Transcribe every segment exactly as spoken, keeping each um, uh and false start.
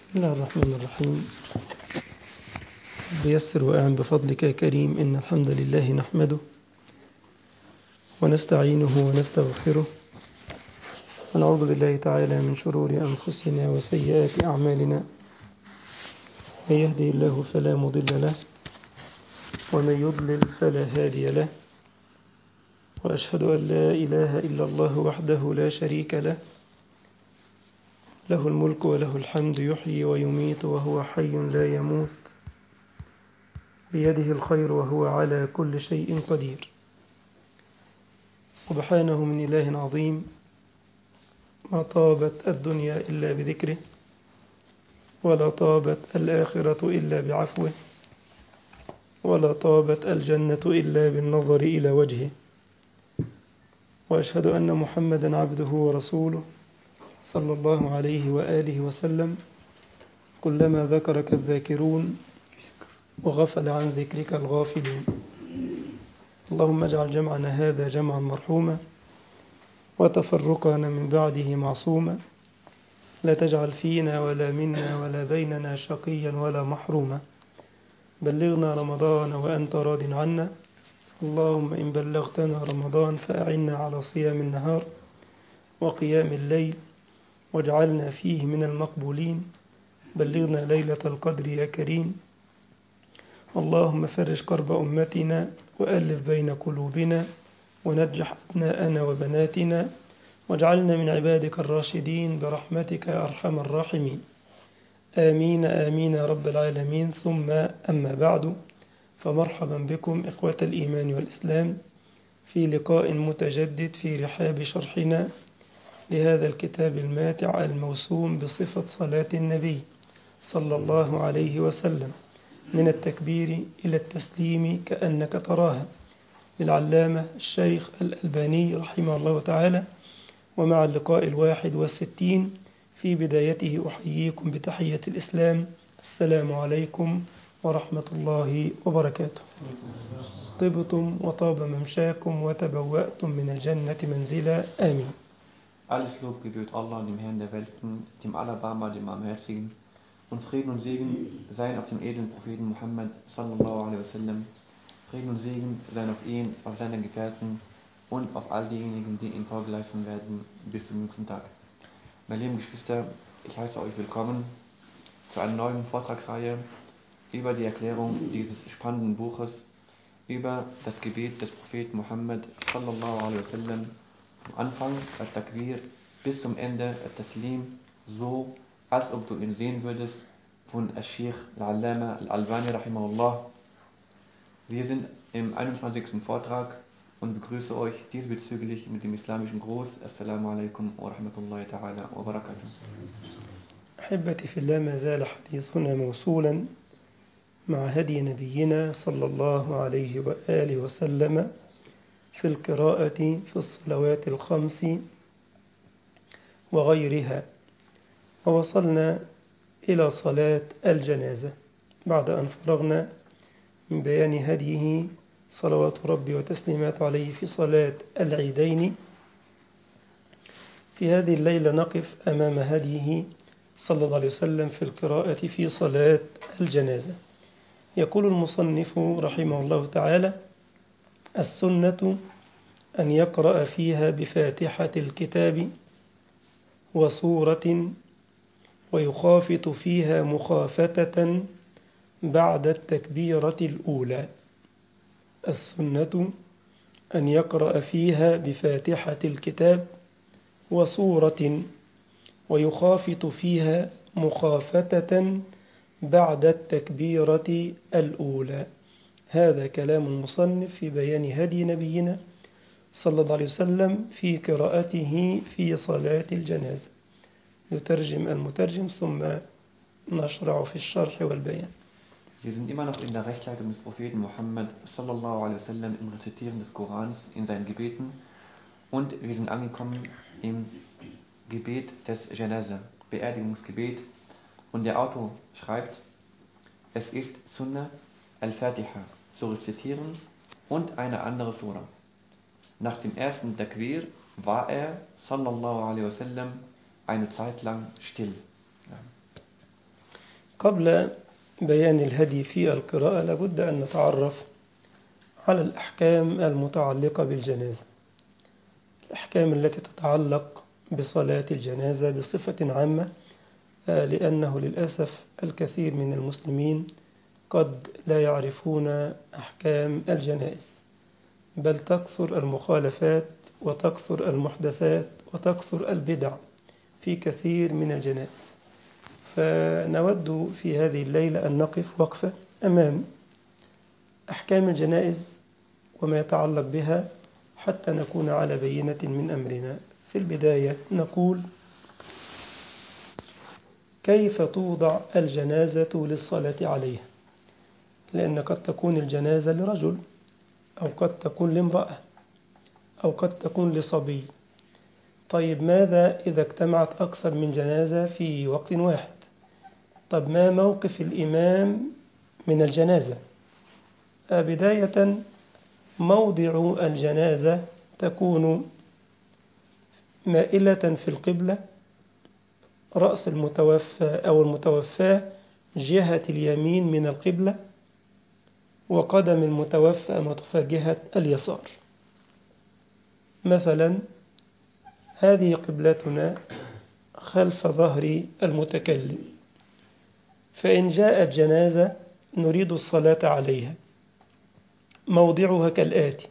بسم الله الرحمن الرحيم. بيسر وأعن بفضلك يا كريم. إن الحمد لله نحمده ونستعينه ونستغفره ونعوذ بالله تعالى من شرور أنفسنا وسيئات أعمالنا. من يهدي الله فلا مضل له ومن يضلل فلا هادي له، وأشهد أن لا إله إلا الله وحده لا شريك له، له الملك وله الحمد، يحيي ويميت وهو حي لا يموت، بيده الخير وهو على كل شيء قدير. سبحانه من إله عظيم، ما طابت الدنيا إلا بذكره، ولا طابت الآخرة إلا بعفوه، ولا طابت الجنة إلا بالنظر إلى وجهه. وأشهد أن محمدا عبده ورسوله صلى الله عليه وآله وسلم. كلما ذكرك الذاكرون وغفل عن ذكرك الغافلون. اللهم اجعل جمعنا هذا جمعا مرحوما، وتفرقنا من بعده معصوما. لا تجعل فينا ولا منا ولا بيننا شقيا ولا محروما. بلغنا رمضان وأنت راض عنا. اللهم إن بلغتنا رمضان فأعنا على صيام النهار وقيام الليل، واجعلنا فيه من المقبولين. بلغنا ليلة القدر يا كريم. اللهم فرج كرب أمتنا وألف بين قلوبنا، ونجح أبناءنا وبناتنا، واجعلنا من عبادك الراشدين برحمتك يا أرحم الراحمين. آمين آمين يا رب العالمين. ثم أما بعد، فمرحبا بكم إخوة الإيمان والإسلام في لقاء متجدد في رحاب شرحنا لهذا الكتاب الماتع الموسوم بصفة صلاة النبي صلى الله عليه وسلم، من التكبير إلى التسليم كأنك تراها، للعلامة الشيخ الألباني رحمه الله تعالى. ومع اللقاء الواحد والستين في بدايته أحييكم بتحية الإسلام. السلام عليكم ورحمة الله وبركاته. طبتم وطاب ممشاكم وتبوأتم من الجنة منزلا. آمين. Alles Lob gebührt Allah, dem Herrn der Welten, dem Allerbarmer, dem Barmherzigen, und Frieden und Segen seien auf dem edlen Propheten Muhammad sallallahu alaihi wasallam. Frieden und Segen seien auf ihn, auf seine Gefährten und auf all diejenigen, die ihn Folge leisten werden bis zum jüngsten Tag. Meine lieben Geschwister, ich heiße euch willkommen zu einer neuen Vortragsreihe über die Erklärung dieses spannenden Buches, über das Gebet des Propheten Muhammad sallallahu alaihi wasallam. Am Anfang At-Takbir bis zum Ende At-Taslim, so als ob du ihn sehen würdest, von Al-Sheikh Al-Allama Al-Albani rahimahullah. Wir sind im einundzwanzigsten Vortrag und begrüße euch diesbezüglich mit dem islamischen Gruß. Assalamu alaikum wa rahmatullahi ta'ala wa barakatuh. أحبتي في الله، ما زال حديثنا موصولا مع هدي نبينا صلى الله عليه وآله وسلم في القراءة في الصلوات الخمس وغيرها، ووصلنا إلى صلاة الجنازة بعد أن فرغنا من بيان هديه صلوات ربي وتسليمات عليه في صلاة العيدين. في هذه الليلة نقف أمام هديه صلى الله عليه وسلم في القراءة في صلاة الجنازة. يقول المصنف رحمه الله تعالى: السنة أن يقرأ فيها بفاتحة الكتاب وسورة، ويخافت فيها مخافتة بعد التكبيرة الأولى. السنة أن يقرأ فيها بفاتحة الكتاب وسورة، ويخافت فيها مخافتة بعد التكبيرة الأولى. هذا كلام المصنف في بيان هدي نبينا صلى الله عليه وسلم في قراءته في صلاة الجنازة. يترجم المترجم ثم نشرع في الشرح والبيان. Wir sind immer noch in der Rechtleitung des Propheten Muhammad sallallahu alaihi wasallam, im Rezitieren des Korans, in seinen Gebeten, und wir sind angekommen im Gebet des Janaza, Beerdigungsgebet, und der Autor schreibt: Es ist Sunnah al-Fatiha zu rezitieren und eine andere Surah. Nach dem ersten Takbir war er sallallahu alaihi wasallam eine Zeit lang still. قبل بيان الهدي في القراءة لابد أن نتعرف على الأحكام المتعلقة بالجنازة، الأحكام التي تتعلق بصلاة الجنازة بصفة عامة، لأنه للأسف الكثير من المسلمين قد لا يعرفون أحكام الجنائز، بل تكثر المخالفات وتكثر المحدثات وتكثر البدع في كثير من الجنائز. فنود في هذه الليلة أن نقف وقفة أمام أحكام الجنائز وما يتعلق بها حتى نكون على بينة من أمرنا. في البداية نقول: كيف توضع الجنازة للصلاة عليها؟ لأن قد تكون الجنازة لرجل، أو قد تكون لامرأة، أو قد تكون لصبي. طيب ماذا إذا اجتمعت أكثر من جنازة في وقت واحد؟ طب ما موقف الإمام من الجنازة؟ بداية موضع الجنازة تكون مائلة في القبلة، رأس المتوفى أو المتوفاة جهة اليمين من القبلة، وقدم المتوفى المتوفى جهة اليسار. مثلا هذه قبلتنا خلف ظهر المتكلم، فإن جاءت جنازة نريد الصلاة عليها موضعها كالآتي: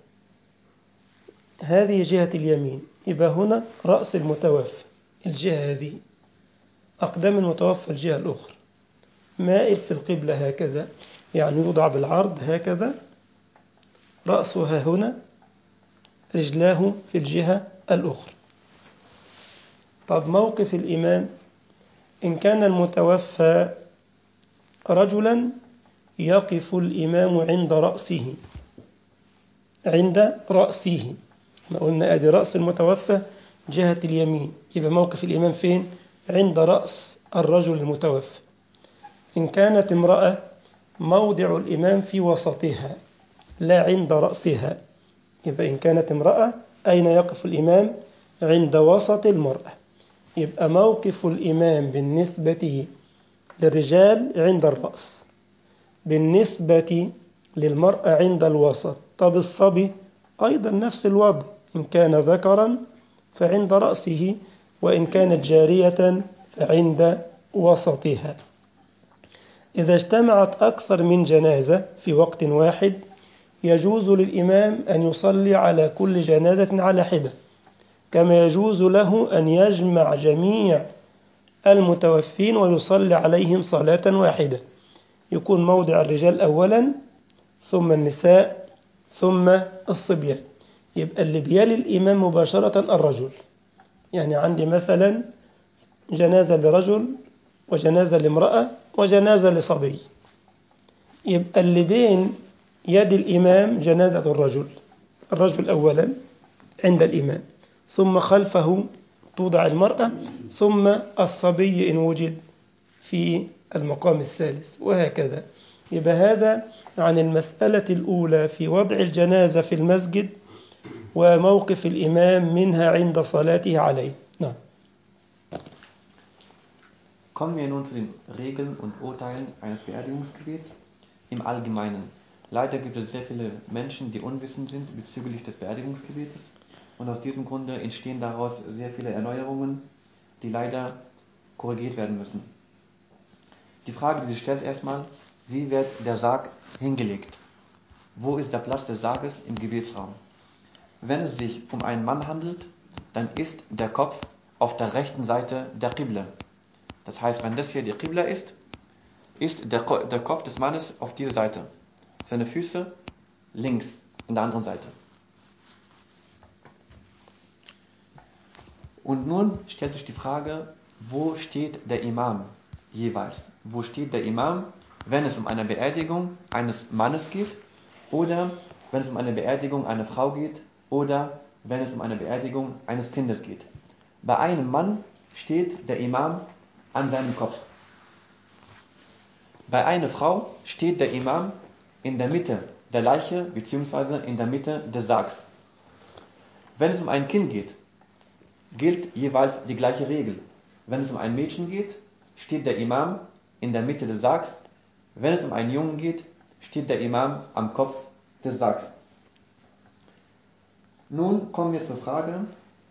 هذه جهة اليمين، يبقى هنا رأس المتوفى الجهة هذه، أقدام المتوفى الجهة الأخرى، مائل في القبلة هكذا، يعني يوضع بالعرض هكذا، رأسها هنا، رجلاه في الجهة الأخرى. طب موقف الإمام إن كان المتوفى رجلا يقف الإمام عند رأسه، عند رأسه، ما قلنا أدي رأس المتوفى جهة اليمين، يبقى موقف الإمام فين؟ عند رأس الرجل المتوفى. إن كانت امرأة موضع الإمام في وسطها لا عند رأسها، يبقى إن كانت امرأة أين يقف الإمام؟ عند وسط المرأة. يبقى موقف الإمام بالنسبة للرجال عند الرأس، بالنسبة للمرأة عند الوسط. طب الصبي أيضا نفس الوضع، إن كان ذكرا فعند رأسه، وإن كانت جارية فعند وسطها. إذا اجتمعت أكثر من جنازة في وقت واحد يجوز للإمام أن يصلي على كل جنازة على حدة، كما يجوز له أن يجمع جميع المتوفين ويصلي عليهم صلاة واحدة، يكون موضع الرجال أولا ثم النساء ثم الصبيان. يبقى اللي بيلي الإمام مباشرة الرجل، يعني عندي مثلا جنازة لرجل وجنازة لامرأة وجنازة لصبي، يبقى اللي بين يد الإمام جنازة الرجل، الرجل أولا عند الإمام، ثم خلفه توضع المرأة، ثم الصبي إن وجد في المقام الثالث، وهكذا. يبقى هذا عن المسألة الأولى في وضع الجنازة في المسجد وموقف الإمام منها عند صلاته عليه. نعم. Kommen wir nun zu den Regeln und Urteilen eines Beerdigungsgebets im Allgemeinen. Leider gibt es sehr viele Menschen, die unwissend sind bezüglich des Beerdigungsgebetes, und aus diesem Grunde entstehen daraus sehr viele Erneuerungen, die leider korrigiert werden müssen. Die Frage, die sich stellt erstmal: Wie wird der Sarg hingelegt? Wo ist der Platz des Sarges im Gebetsraum? Wenn es sich um einen Mann handelt, dann ist der Kopf auf der rechten Seite der Qibla. Das heißt, wenn das hier die Qibla ist, ist der, Ko- der Kopf des Mannes auf dieser Seite. Seine Füße links, in der anderen Seite. Und nun stellt sich die Frage, wo steht der Imam jeweils? Wo steht der Imam, wenn es um eine Beerdigung eines Mannes geht, oder wenn es um eine Beerdigung einer Frau geht, oder wenn es um eine Beerdigung eines Kindes geht? Bei einem Mann steht der Imam an seinem Kopf. Bei einer Frau steht der Imam in der Mitte der Leiche bzw. in der Mitte des Sargs. Wenn es um ein Kind geht, gilt jeweils die gleiche Regel. Wenn es um ein Mädchen geht, steht der Imam in der Mitte des Sargs. Wenn es um einen Jungen geht, steht der Imam am Kopf des Sargs. Nun kommen wir zur Frage,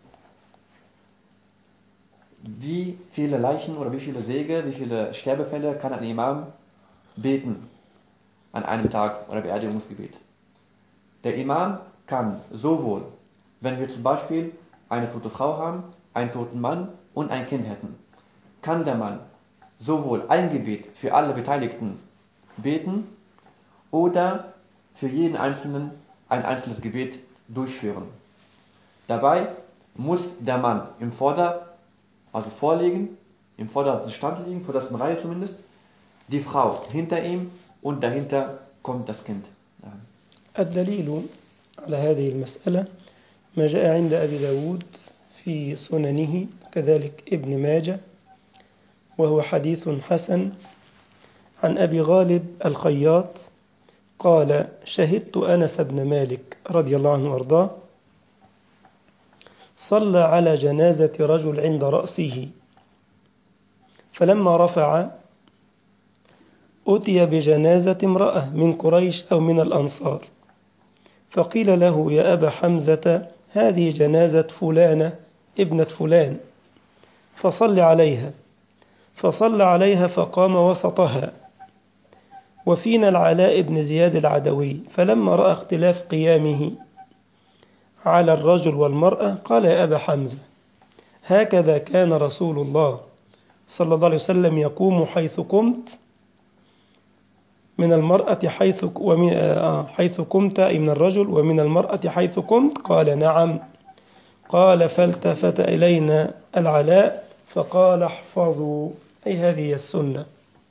wie viele Leichen oder wie viele Säge, wie viele Sterbefälle kann ein Imam beten an einem Tag oder Beerdigungsgebet. Der Imam kann sowohl, wenn wir zum Beispiel eine tote Frau haben, einen toten Mann und ein Kind hätten, kann der Mann sowohl ein Gebet für alle Beteiligten beten oder für jeden Einzelnen ein einzelnes Gebet durchführen. Dabei muss der Mann im Vorder, also vorliegen, im vordersten Stand liegen, vor der Reihe zumindest, die Frau hinter ihm und dahinter kommt das Kind. الدليل على هذه المسألة ما جاء عند أبي داود في سننه كذلك ابن ماجه، وهو حديث حسن عن أبي غالب الخياط قال: شهدت أنس بن مالك رضي الله عنه وأرضاه صلى على جنازة رجل عند رأسه، فلما رفع أتي بجنازة امرأة من قريش أو من الأنصار، فقيل له: يا أبا حمزة هذه جنازة فلانة ابنة فلان، فصل عليها. فصلى عليها فقام وسطها، وفينا العلاء بن زياد العدوي، فلما رأى اختلاف قيامه على الرجل والمرأة قال: يا أبا حمزة هكذا كان رسول الله صلى الله عليه وسلم يقوم حيث قمت من المرأة حيث ومن حيث قمت أي من الرجل، ومن المرأة حيث قمت. قال: نعم. قال: فالتفت إلينا العلاء فقال: احفظوا، أي هذه السنة.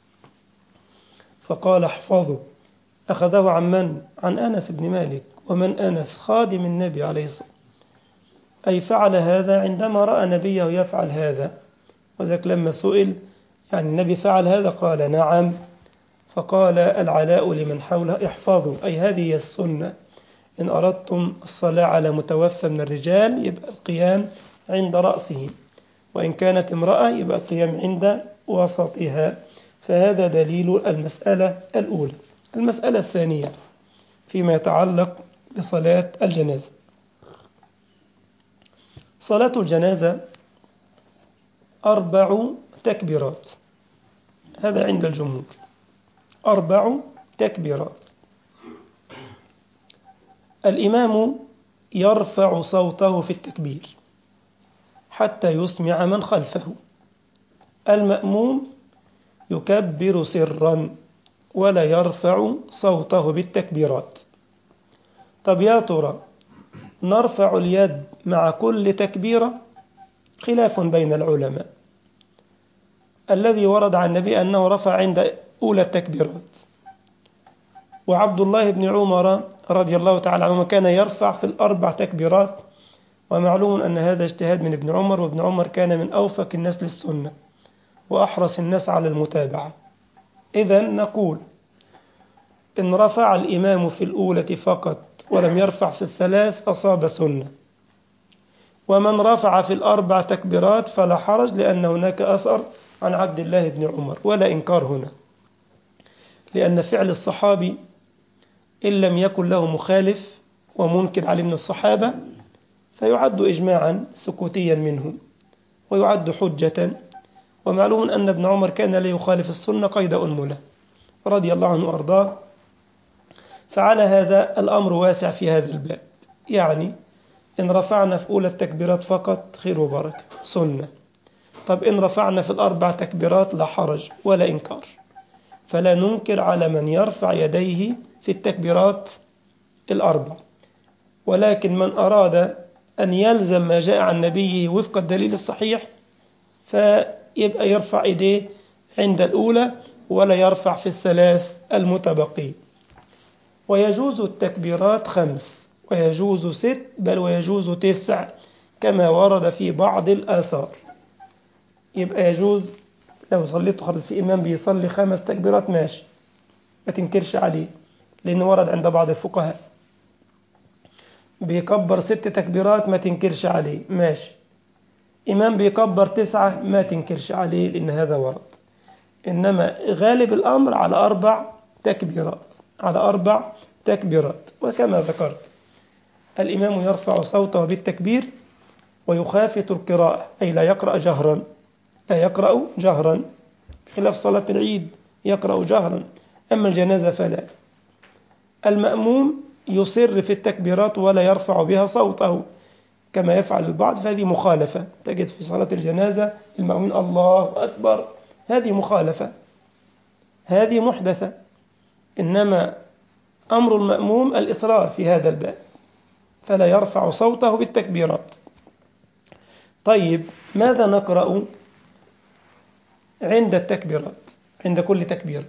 فقال: احفظوا. أخذه عن من؟ عن أنس بن مالك. ومن أنس؟ خادم النبي عليه الصلاة والسلام، أي فعل هذا عندما رأى نبيه يفعل هذا، وذلك لما سئل يعني النبي فعل هذا قال: نعم. فقال العلاء لمن حوله: احفظوا، أي هذه السنة. إن أردتم الصلاة على متوفى من الرجال يبقى القيام عند رأسه، وإن كانت امرأة يبقى القيام عند وسطها. فهذا دليل المسألة الأولى. المسألة الثانية فيما يتعلق بصلاة الجنازة. صلاة الجنازة أربع تكبيرات، هذا عند الجمهور، أربع تكبيرات. الإمام يرفع صوته في التكبير حتى يسمع من خلفه. المأموم يكبر سرا ولا يرفع صوته بالتكبيرات. طب يا ترى نرفع اليد مع كل تكبيرة؟ خلاف بين العلماء. الذي ورد عن النبي أنه رفع عند أولى التكبيرات، وعبد الله بن عمر رضي الله تعالى عنه كان يرفع في الأربع تكبيرات، ومعلوم أن هذا اجتهاد من ابن عمر، وابن عمر كان من أوفق الناس للسنة وأحرص الناس على المتابعة. إذن نقول إن رفع الإمام في الأولى فقط ولم يرفع في الثلاث أصاب سنة، ومن رفع في الأربع تكبيرات فلا حرج، لأن هناك أثر عن عبد الله بن عمر، ولا إنكار هنا، لأن فعل الصحابي إن لم يكن له مخالف ومنكر عليه من الصحابة فيعد إجماعا سكوتيا منه ويعد حجة. ومعلوم أن ابن عمر كان لا يخالف السنة قيد أنملة رضي الله عنه وأرضاه. فعلى هذا الأمر واسع في هذا الباب، يعني إن رفعنا في أولى التكبيرات فقط خير وبركة سنة. طب إن رفعنا في الأربع تكبيرات لا حرج ولا إنكار، فلا ننكر على من يرفع يديه في التكبيرات الأربع. ولكن من أراد أن يلزم ما جاء عن نبيه وفق الدليل الصحيح فيبقى يرفع يديه عند الأولى ولا يرفع في الثلاث المتبقين. ويجوز التكبيرات خمس، ويجوز ست، بل ويجوز تسع كما ورد في بعض الآثار. يبقى يجوز لو صليت خلف في إمام بيصلي خمس تكبيرات ماشي، ما تنكرش عليه لأنه ورد عند بعض الفقهاء. بيكبر ست تكبيرات ما تنكرش عليه ماشي. إمام بيكبر تسعة ما تنكرش عليه لأن هذا ورد. إنما غالب الأمر على أربع تكبيرات على أربع تكبيرات. وكما ذكرت الإمام يرفع صوته بالتكبير ويخافت القراءة، أي لا يقرأ جهرا لا يقرأ جهرا خلاف صلاة العيد يقرأ جهرا، أما الجنازة فلا. المأموم يصر في التكبيرات ولا يرفع بها صوته كما يفعل البعض، فهذه مخالفة. تجد في صلاة الجنازة المأمومين الله أكبر، هذه مخالفة، هذه محدثة. إنما أمر المأموم الإصرار في هذا الباب، فلا يرفع صوته بالتكبيرات. طيب ماذا نقرأ عند التكبيرات؟ عند كل تكبير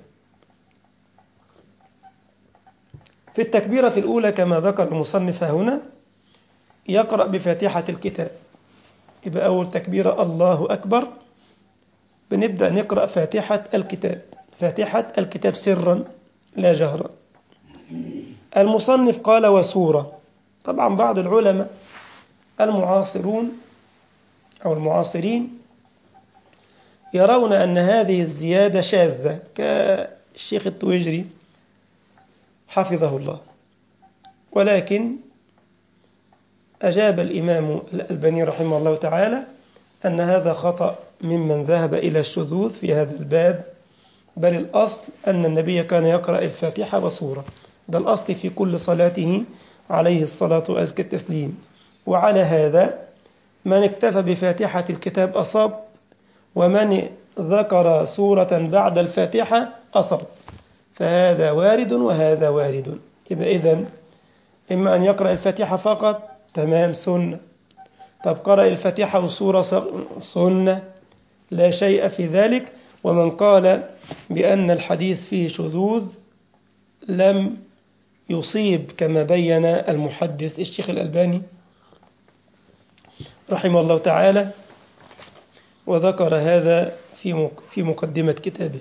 في التكبيرة الأولى كما ذكر المصنف هنا يقرأ بفاتحة الكتاب. يبقى أول تكبيرة الله أكبر، بنبدأ نقرأ فاتحة الكتاب، فاتحة الكتاب سرا لا جهرا. المصنف قال وسورة. طبعا بعض العلماء المعاصرون أو المعاصرين يرون أن هذه الزيادة شاذة كالشيخ التويجري حفظه الله، ولكن أجاب الإمام الألباني رحمه الله تعالى أن هذا خطأ ممن ذهب إلى الشذوذ في هذا الباب، بل الأصل أن النبي كان يقرأ الفاتحة وسورة، ده الأصل في كل صلاته عليه الصلاة وأزكى التسليم. وعلى هذا من اكتفى بفاتحة الكتاب أصاب، ومن ذكر سورة بعد الفاتحة أصاب، فهذا وارد وهذا وارد. يبقى إذن إما أن يقرأ الفاتحة فقط تمام سنة، طب قرأ الفاتحة وسورة سنة لا شيء في ذلك. ومن قال بأن الحديث فيه شذوذ لم يصيب كما بين المحدث الشيخ الألباني رحمه الله تعالى، وذكر هذا في في مقدمة كتابه.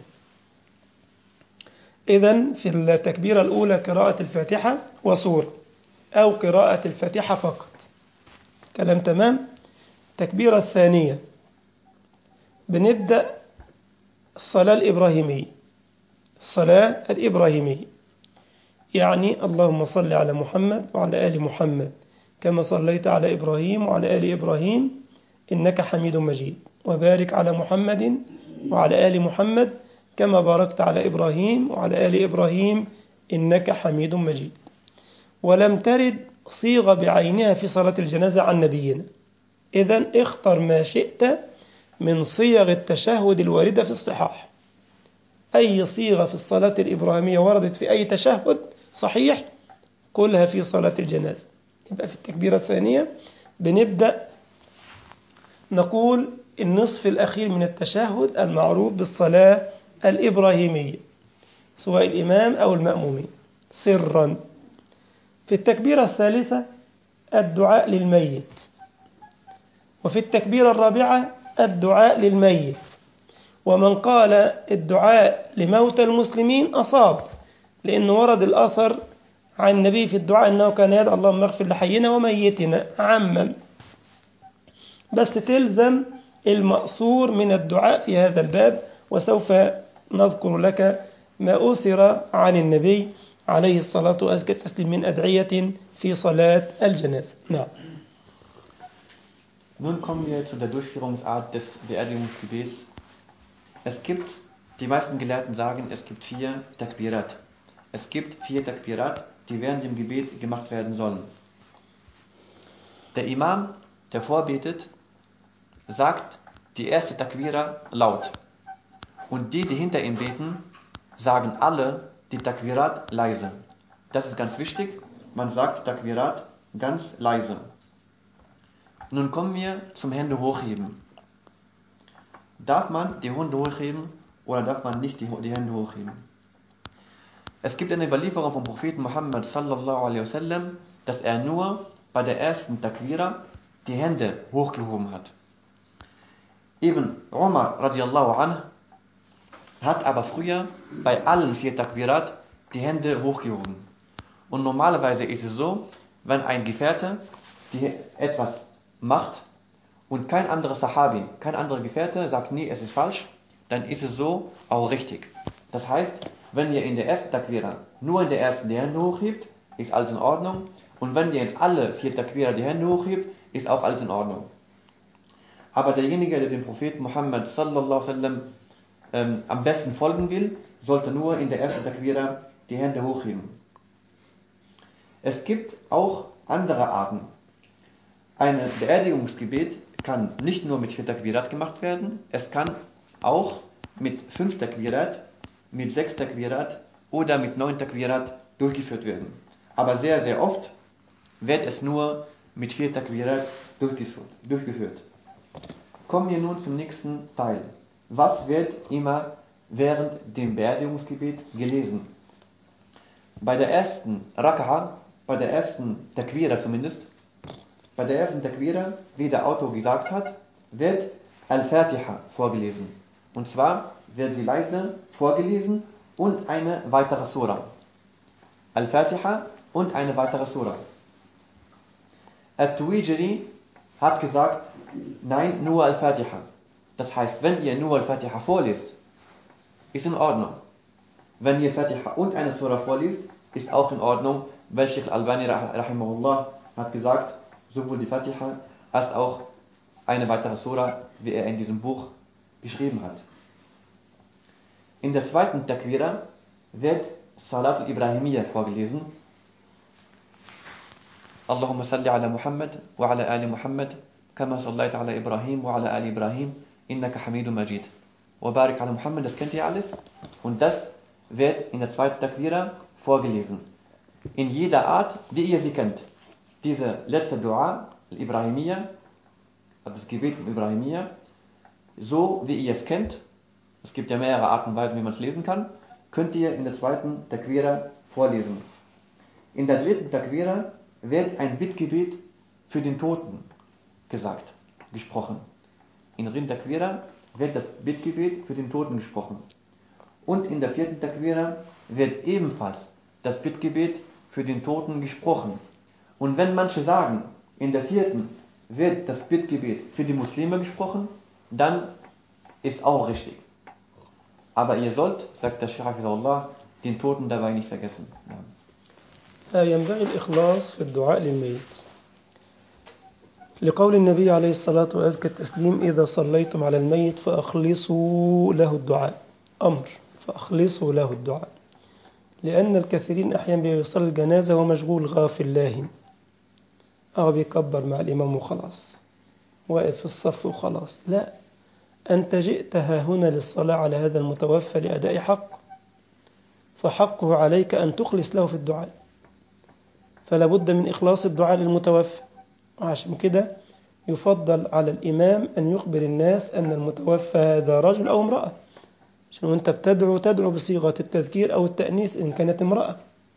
إذن في التكبيرة الأولى قراءة الفاتحة وسورة أو قراءة الفاتحة فقط، كلام تمام. التكبيرة الثانية بنبدأ الصلاة الإبراهيمية، الصلاة الإبراهيمية يعني اللهم صل على محمد وعلى آل محمد كما صليت على إبراهيم وعلى آل إبراهيم إنك حميد مجيد، وبارك على محمد وعلى آل محمد كما باركت على إبراهيم وعلى آل إبراهيم إنك حميد مجيد. ولم ترد صيغة بعينها في صلاة الجنازة عن نبينا، إذن اختر ما شئت من صيغ التشهد الواردة في الصحاح. أي صيغة في الصلاة الإبراهيمية وردت في أي تشهد صحيح كلها في صلاة الجنازة. يبقى في التكبيرة الثانية بنبدأ نقول النصف الأخير من التشهد المعروف بالصلاة الإبراهيمية سواء الإمام أو المأمومين سرا. في التكبيرة الثالثة الدعاء للميت، وفي التكبيرة الرابعة الدعاء للميت. ومن قال الدعاء لموتى المسلمين أصاب، لأنه ورد الأثر عن النبي في الدعاء أنه كان يدعو اللهم اغفر لحينا وميتنا عمم، بس تلزم المأثور من الدعاء في هذا الباب. وسوف نذكر لك ما أثر عن النبي عليه الصلاة وأزكى التسليم من أدعية في صلاة الجنازة. نعم. Nun kommen wir zu der Durchführungsart des Beerdigungsgebets. Es gibt, die meisten Gelehrten sagen, es gibt vier Takbirat. Es gibt vier Takbirat, die während dem Gebet gemacht werden sollen. Der Imam, der vorbetet, sagt die erste Takbira laut. Und die, die hinter ihm beten, sagen alle die Takbirat leise. Das ist ganz wichtig, man sagt die Takbirat ganz leise. Nun kommen wir zum Hände hochheben. Darf man die Hände hochheben oder darf man nicht die, die Hände hochheben? Es gibt eine Überlieferung vom Propheten Muhammad sallallahu alaihi wasallam, dass er nur bei der ersten Takbira die Hände hochgehoben hat. Ibn Umar radiallahu anh hat aber früher bei allen vier Takbirat die Hände hochgehoben. Und normalerweise ist es so, wenn ein Gefährte die etwas macht und kein anderer Sahabi, kein anderer Gefährte sagt, nee, es ist falsch, dann ist es so auch richtig. Das heißt, wenn ihr in der ersten Takbira nur in der ersten die Hände hochhebt, ist alles in Ordnung. Und wenn ihr in alle vier Takbira die Hände hochhebt, ist auch alles in Ordnung. Aber derjenige, der dem Propheten Muhammad sallallahu alaihi wasallam ähm, am besten folgen will, sollte nur in der ersten Takbira die Hände hochheben. Es gibt auch andere Arten. Ein Beerdigungsgebet kann nicht nur mit vier Takbirat gemacht werden, es kann auch mit fünf Takbirat, mit sechs Takbirat oder mit neun Takbirat durchgeführt werden. Aber sehr, sehr oft wird es nur mit vier Takbirat durchgeführt. durchgeführt. Kommen wir nun zum nächsten Teil. Was wird immer während dem Beerdigungsgebet gelesen? Bei der ersten Raka'a, bei der ersten Takbira zumindest, bei der ersten Takbira, wie der Autor gesagt hat, wird Al-Fatiha vorgelesen. Und zwar wird sie leise vorgelesen und eine weitere Sura. Al-Fatiha und eine weitere Sura. At-Tuwijri hat gesagt, nein, nur Al-Fatiha. Das heißt, wenn ihr nur Al-Fatiha vorliest, ist in Ordnung. Wenn ihr Fatiha und eine Sura vorliest, ist auch in Ordnung, weil Sheikh Al-Albani rahimahullah hat gesagt, sowohl die Fatiha als auch eine weitere Sura, wie er in diesem Buch geschrieben hat. In der zweiten Takbira wird Salat al-Ibrahimiyya vorgelesen. Allahumma salli ala Muhammad wa ala ali Muhammad kama sallaita ala Ibrahim wa ala ali Ibrahim innaka Hamidun Majid. Wa barik ala Muhammad, das kennt ihr alles. Und das wird in der zweiten Takbira vorgelesen. In jeder Art, wie ihr sie kennt. Diese letzte Dua, al-Ibrahimiyya, das Gebet von Ibrahimiyya, so wie ihr es kennt, es gibt ja mehrere Arten und Weisen, wie man es lesen kann, könnt ihr in der zweiten Takbira vorlesen. In der dritten Takbira wird ein Bittgebet für den Toten gesagt, gesprochen. In der dritten Takbira wird das Bittgebet für den Toten gesprochen. Und in der vierten Takbira wird ebenfalls das Bittgebet für den Toten gesprochen. Und wenn manche sagen, in der vierten wird das Bittgebet für die Muslime gesprochen, dann ist auch richtig. Aber ihr sollt, sagt der Shaykh Hafizahullah, den Toten dabei nicht vergessen. ينبغي الإخلاص في الدعاء للميت لقول النبي عليه الصلاة وأزكى التسليم إذا صليتم على الميت فأخلصوا له الدعاء أمر فأخلصوا له الدعاء لأن الكثيرين أحيانا بيصلي الجنازة ومشغول غافل لاهٍ أو بيكبر مع الإمام وخلاص واقف في الصف وخلاص. لا، أنت جئت ها هنا للصلاة على هذا المتوفى لأداء حق، فحقه عليك أن تخلص له في الدعاء، فلا بد من إخلاص الدعاء للمتوفى. عشان كده يفضل على الإمام أن يخبر الناس أن المتوفى هذا رجل أو امرأة، عشان وانت بتدعو تدعو بصيغة التذكير أو التأنيث إن كانت امرأة،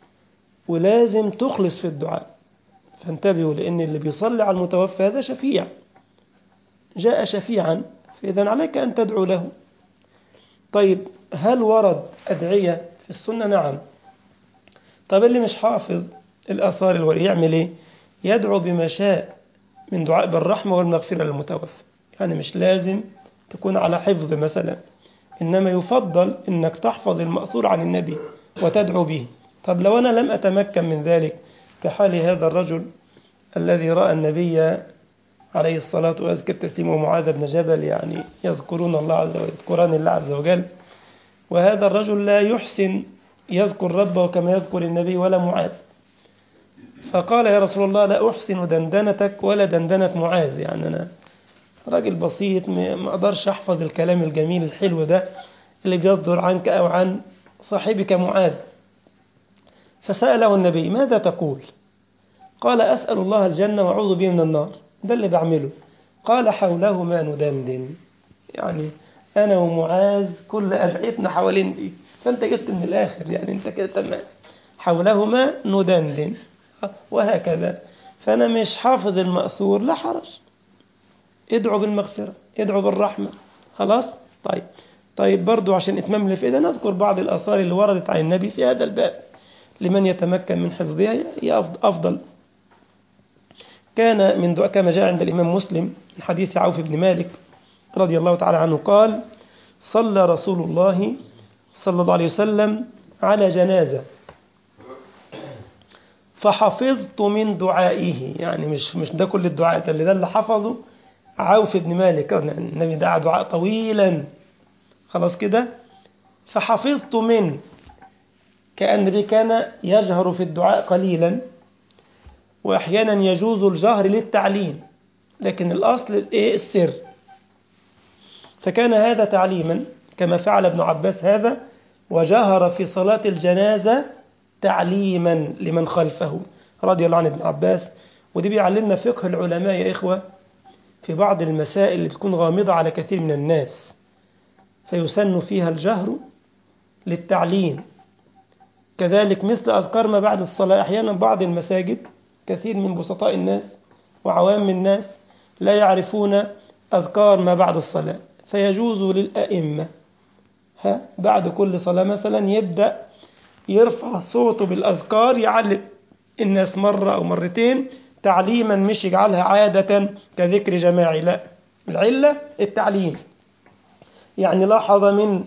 ولازم تخلص في الدعاء. فانتبهوا، لأن اللي بيصلي على المتوفى هذا شفيع، جاء شفيعا، فإذا عليك أن تدعو له. طيب، هل ورد أدعية في السنة؟ نعم. طيب اللي مش حافظ الآثار الورية يعمل إيه؟ يدعو بما شاء من دعاء بالرحمة والمغفرة للمتوفى. يعني مش لازم تكون على حفظ مثلا، إنما يفضل إنك تحفظ المأثور عن النبي وتدعو به. طب لو أنا لم أتمكن من ذلك، كحال هذا الرجل الذي رأى النبي عليه الصلاة وأزكى التسليم ومعاذ بن جبل يعني يذكرون الله عز وجل، يذكران الله عز وجل، وهذا الرجل لا يحسن يذكر ربه كما يذكر النبي ولا معاذ، فقال يا رسول الله لا أحسن دندنتك ولا دندنة معاذ، يعني أنا راجل بسيط ما أقدرش أحفظ الكلام الجميل الحلو ده اللي بيصدر عنك أو عن صاحبك معاذ. فسأله النبي ماذا تقول؟ قال أسأل الله الجنة وأعوذ به من النار، ده اللي بعمله. قال حولهما ندندن، يعني أنا ومعاذ كل أدعيتنا حوالين دي، فأنت جبت من الآخر، يعني أنت كده تمام. حولهما ندندن وهكذا. فأنا مش حافظ المأثور، لا حرج، ادعوا بالمغفرة، ادعوا بالرحمة، خلاص. طيب طيب برضو عشان إتمام اللي في إيدنا نذكر بعض الآثار اللي وردت عن النبي في هذا الباب لمن يتمكن من حفظها هي أفضل. كان من دعاء كما جاء عند الإمام مسلم من حديث عوف بن مالك رضي الله تعالى عنه قال صلى رسول الله صلى الله عليه وسلم على جنازة فحفظت من دعائه، يعني مش مش ده كل الدعاء، ده اللي ده اللي حفظه عوف بن مالك. النبي دعا دعاء طويلا خلاص كده، فحفظت من، كأن النبي كان يجهر في الدعاء قليلا، وأحيانا يجوز الجهر للتعليم، لكن الأصل الإيه؟ السر. فكان هذا تعليما كما فعل ابن عباس هذا، وجهر في صلاة الجنازة تعليما لمن خلفه رضي الله عن ابن عباس. ودي بيعلمنا فقه العلماء يا إخوة في بعض المسائل اللي بتكون غامضة على كثير من الناس، فيسن فيها الجهر للتعليم. كذلك مثل أذكار ما بعد الصلاة، أحيانا بعض المساجد كثير من بسطاء الناس وعوام الناس لا يعرفون أذكار ما بعد الصلاة، فيجوز للأئمة ها بعد كل صلاة مثلا يبدأ يرفع صوته بالأذكار، يعلم الناس مرة أو مرتين تعليما، مش يجعلها عادة كذكر جماعي، لا، العلة التعليم. يعني لاحظ من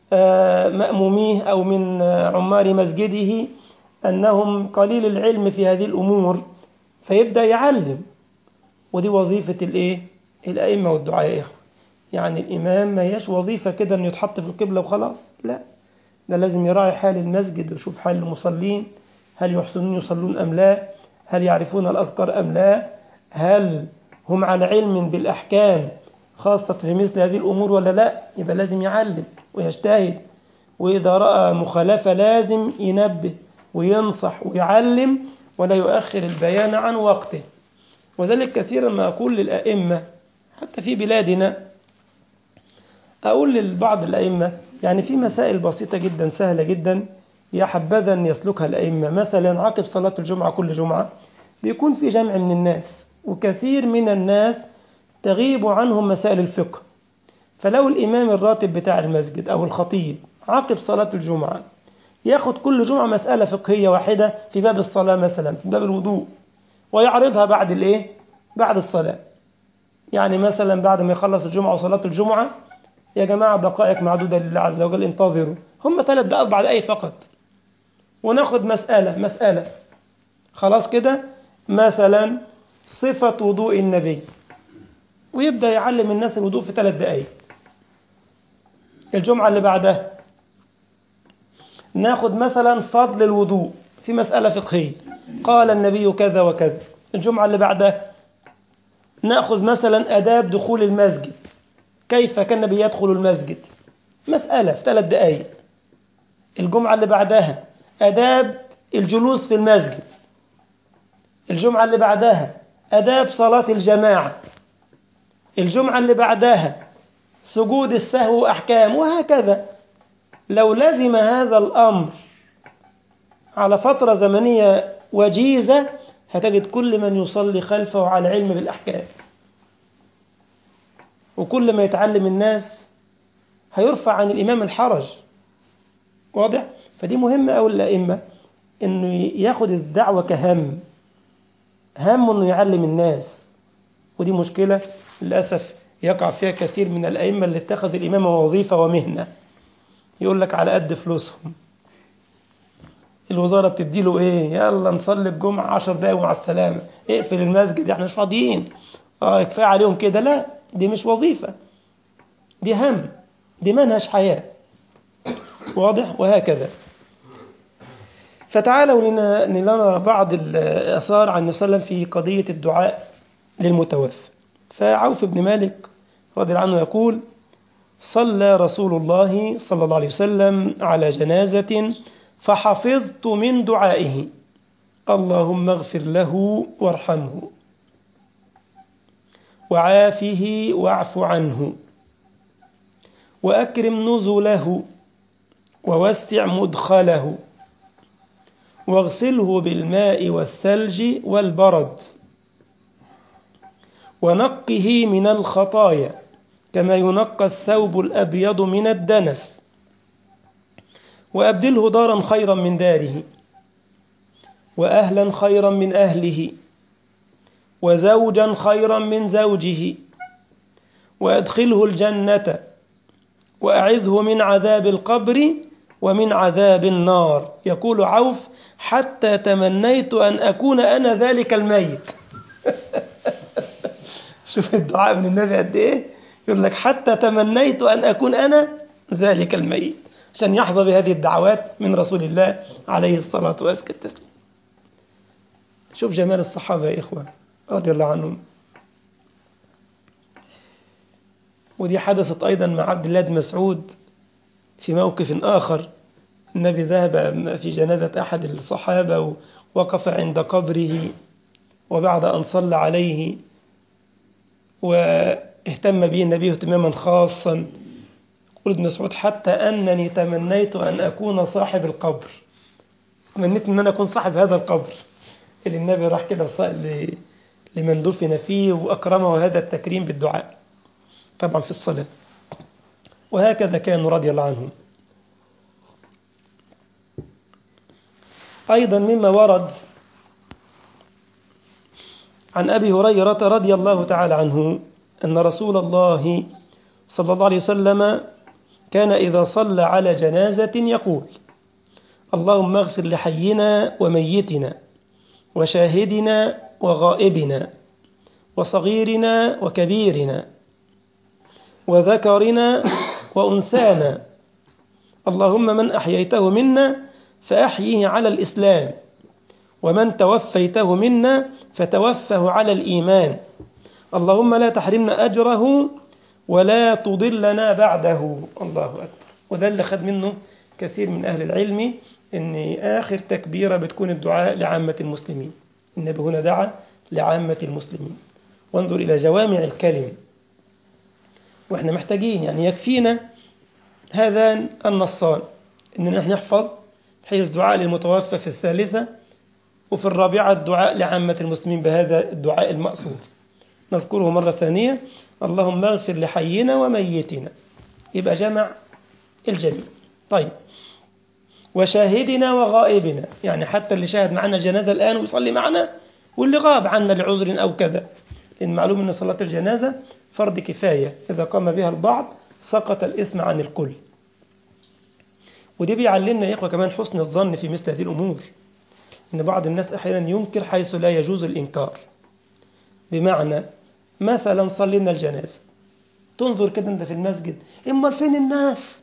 مأموميه أو من عمار مسجده أنهم قليل العلم في هذه الأمور، فيبدأ يعلم. ودي وظيفة الإيه؟ الأئمة والدعاء يا إخوة. يعني الإمام ما هيش وظيفة كده أن يتحط في القبلة وخلاص، لا، ده لازم يراعي حال المسجد ويشوف حال المصلين، هل يحسنون يصلون أم لا، هل يعرفون الأذكار أم لا، هل هم على علم بالأحكام خاصة في مثل هذه الأمور ولا لا. يبقى لازم يعلم ويجتهد، وإذا رأى مخالفة لازم ينبه وينصح ويعلم، ولا يؤخر البيان عن وقته. وذلك كثيرا ما أقول للأئمة حتى في بلادنا، أقول لبعض الأئمة يعني في مسائل بسيطة جدا سهلة جدا يا حبذا أن يسلكها الأئمة. مثلا عقب صلاة الجمعة كل جمعة بيكون في جمع من الناس، وكثير من الناس تغيب عنهم مسائل الفقه، فلو الإمام الراتب بتاع المسجد أو الخطيب عقب صلاة الجمعة ياخد كل جمعة مسألة فقهية واحدة في باب الصلاة مثلا، في باب الوضوء، ويعرضها بعد الإيه؟ بعد الصلاة. يعني مثلا بعد ما يخلص الجمعة وصلاة الجمعة، يا جماعة دقائق معدودة لله عز وجل، انتظروا، هم ثلاث دقائق بعد أي فقط، وناخد مسألة مسألة خلاص كده. مثلا صفة وضوء النبي، ويبدأ يعلم الناس الوضوء في ثلاث دقائق. الجمعة اللي بعدها ناخد مثلا فضل الوضوء في مسألة فقهية، قال النبي كذا وكذا. الجمعة اللي بعدها ناخذ مثلا آداب دخول المسجد، كيف كان النبي يدخل المسجد، مسألة في ثلاث دقائق. الجمعة اللي بعدها آداب الجلوس في المسجد. الجمعة اللي بعدها آداب صلاة الجماعة. الجمعة اللي بعدها سجود السهو أحكام، وهكذا. لو لزم هذا الأمر على فترة زمنية وجيزة هتجد كل من يصلي خلفه على علم بالأحكام، وكل ما يتعلم الناس هيرفع عن الإمام الحرج. واضح؟ فدي مهمة أوي للأئمة إنه ياخد الدعوة كهم هم إنه يعلم الناس. ودي مشكلة للأسف يقع فيها كثير من الأئمة اللي اتخذ الإمامة وظيفة ومهنة، يقول لك على قد فلوسهم، الوزارة بتديله إيه، يلا نصلي الجمعة عشر دقايق ومع السلامة، اقفل المسجد احنا مش فاضيين، اه كفاية عليهم كده. لا، دي مش وظيفة، دي هم، دي منهج حياة. واضح؟ وهكذا. فتعالوا لنا نرى بعض الآثار عن النبي صلى الله عليه وسلم في قضية الدعاء للمتوفى. فعوف بن مالك رضي الله عنه يقول: صلى رسول الله صلى الله عليه وسلم على جنازة فحفظت من دعائه اللهم اغفر له وارحمه وعافه واعف عنه وأكرم نزله ووسع مدخله واغسله بالماء والثلج والبرد ونقه من الخطايا كما ينقى الثوب الأبيض من الدنس وأبدله دارا خيرا من داره وأهلا خيرا من أهله وزوجا خيرا من زوجه وأدخله الجنة وأعذه من عذاب القبر ومن عذاب النار. يقول عوف: حتى تمنيت أن أكون أنا ذلك الميت. شوف الدعاء من النبي قد إيه، يقول لك حتى تمنيت أن أكون أنا ذلك الميت، عشان يحظى بهذه الدعوات من رسول الله عليه الصلاة والسلام. شوف جمال الصحابة يا إخوة رضي الله عنهم. ودي حدثت أيضا مع عبد الله بن مسعود في موقف آخر. النبي ذهب في جنازة أحد الصحابة ووقف عند قبره، وبعد أن صلى عليه واهتم به النبي اهتماما خاصا، يقول ابن مسعود: حتى أنني تمنيت أن أكون صاحب القبر، تمنيت أن أنا أكون صاحب هذا القبر اللي النبي راح كده لمن دفن فيه وأكرمه هذا التكريم بالدعاء طبعا في الصلاة. وهكذا كانوا رضي الله عنهم. أيضا مما ورد عن أبي هريرة رضي الله تعالى عنه أن رسول الله صلى الله عليه وسلم كان إذا صلى على جنازة يقول: اللهم اغفر لحينا وميتنا وشاهدنا وغائبنا وصغيرنا وكبيرنا وذكرنا وأنثانا، اللهم من أحييته منا فأحيه على الإسلام، ومن توفيته منا فتوفه على الإيمان، اللهم لا تحرمنا أجره ولا تضلنا بعده. الله أكبر. وده اللي خد منه كثير من أهل العلم، أن آخر تكبيرة بتكون الدعاء لعامة المسلمين. النبي هنا دعا لعامة المسلمين. وانظر إلى جوامع الكلم، وإحنا محتاجين يعني يكفينا هذان النصان إننا نحفظ، حيث دعاء للمتوفى في الثالثة، وفي الرابعة الدعاء لعامة المسلمين بهذا الدعاء المأثور. نذكره مرة ثانية: اللهم اغفر لحينا وميتنا، يبقى جمع الجميع. طيب، وشاهدنا وغائبنا، يعني حتى اللي شاهد معنا الجنازة الآن ويصلي معنا، واللي غاب عنا لعذر أو كذا، لأن معلوم أن صلاة الجنازة فرض كفاية، إذا قام بها البعض سقط الإثم عن الكل. ودي بيعلمنا يا إخوة كمان حسن الظن في مثل هذه الأمور، إن بعض الناس أحيانا ينكر حيث لا يجوز الإنكار. بمعنى مثلا صلينا الجنازة، تنظر كده أنت في المسجد: إما فين الناس؟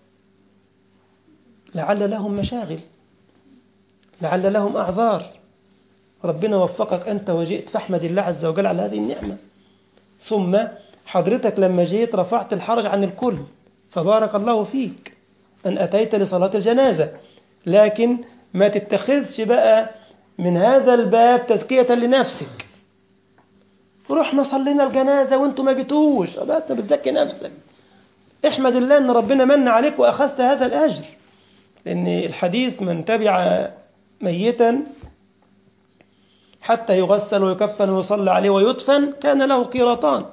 لعل لهم مشاغل، لعل لهم أعذار، ربنا وفقك أنت وجئت، فاحمد الله عز وجل على هذه النعمة. ثم حضرتك لما جيت رفعت الحرج عن الكل، فبارك الله فيك أن أتيت لصلاة الجنازة، لكن ما تتخذش بقى من هذا الباب تزكية لنفسك. رحنا صلينا الجنازة وانتم ما جيتوش، بس بتزكي نفسك. احمد الله أن ربنا من عليك وأخذت هذا الأجر، لأن الحديث: من تبع ميتا حتى يغسل ويكفن ويصلى عليه ويدفن كان له قيراطان.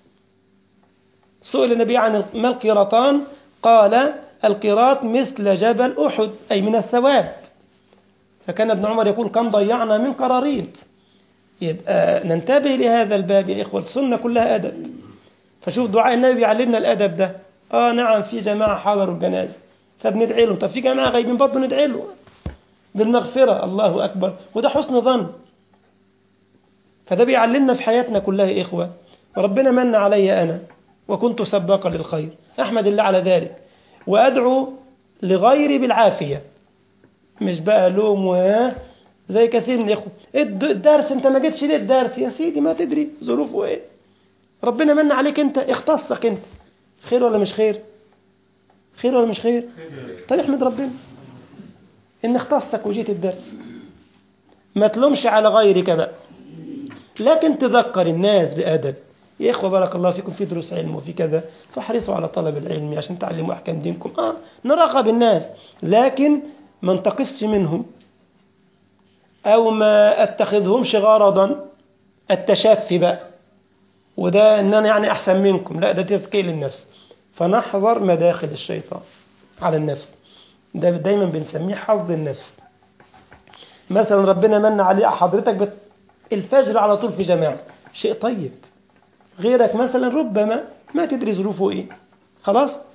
سئل النبي عن ما القيراطان، قال: القيراط مثل جبل أحد، أي من الثواب. فكان ابن عمر يقول: كم ضيعنا من قراريط. يبقى ننتبه لهذا الباب يا إخوة، السنة كلها أدب. فشوف دعاء النبي يعلمنا الأدب ده. آه نعم، في جماعة حضروا الجنازة فبندعي لهم، طب في جماعة غايبين برضه ندعي لهم بالمغفرة. الله أكبر. وده حسن ظن. فده بيعلمنا في حياتنا كلها يا إخوة. ربنا من علي أنا وكنت سباقا للخير، أحمد الله على ذلك، وأدعو لغيري بالعافية، مش بقى لوم و زي كثير من الإخوة: الدرس أنت ما جيتش ليه الدرس؟ يا سيدي ما تدري ظروفه إيه، ربنا من عليك أنت، اختصك أنت. خير ولا مش خير؟ خير ولا مش خير؟ طيب احمد ربنا إن اختصك وجيت الدرس، ما تلومش على غيرك بقى، لكن تذكر الناس بأدب. يا إخوة بارك الله فيكم، في دروس علم وفي كذا، فاحرصوا على طلب العلم عشان تعلموا أحكام دينكم. آه نراقب الناس، لكن ما انتقصش منهم أو ما أتخذهمش غرضا التشفي بقى، وده إن أنا يعني أحسن منكم، لا، ده تزكية للنفس. فنحذر مداخل الشيطان على النفس، ده دايما بنسميه حظ النفس. مثلا ربنا من عليه حضرتك بت... الفجر على طول في جماعة، شيء طيب. غيرك مثلا ربما ما تدري ظروفه إيه، خلاص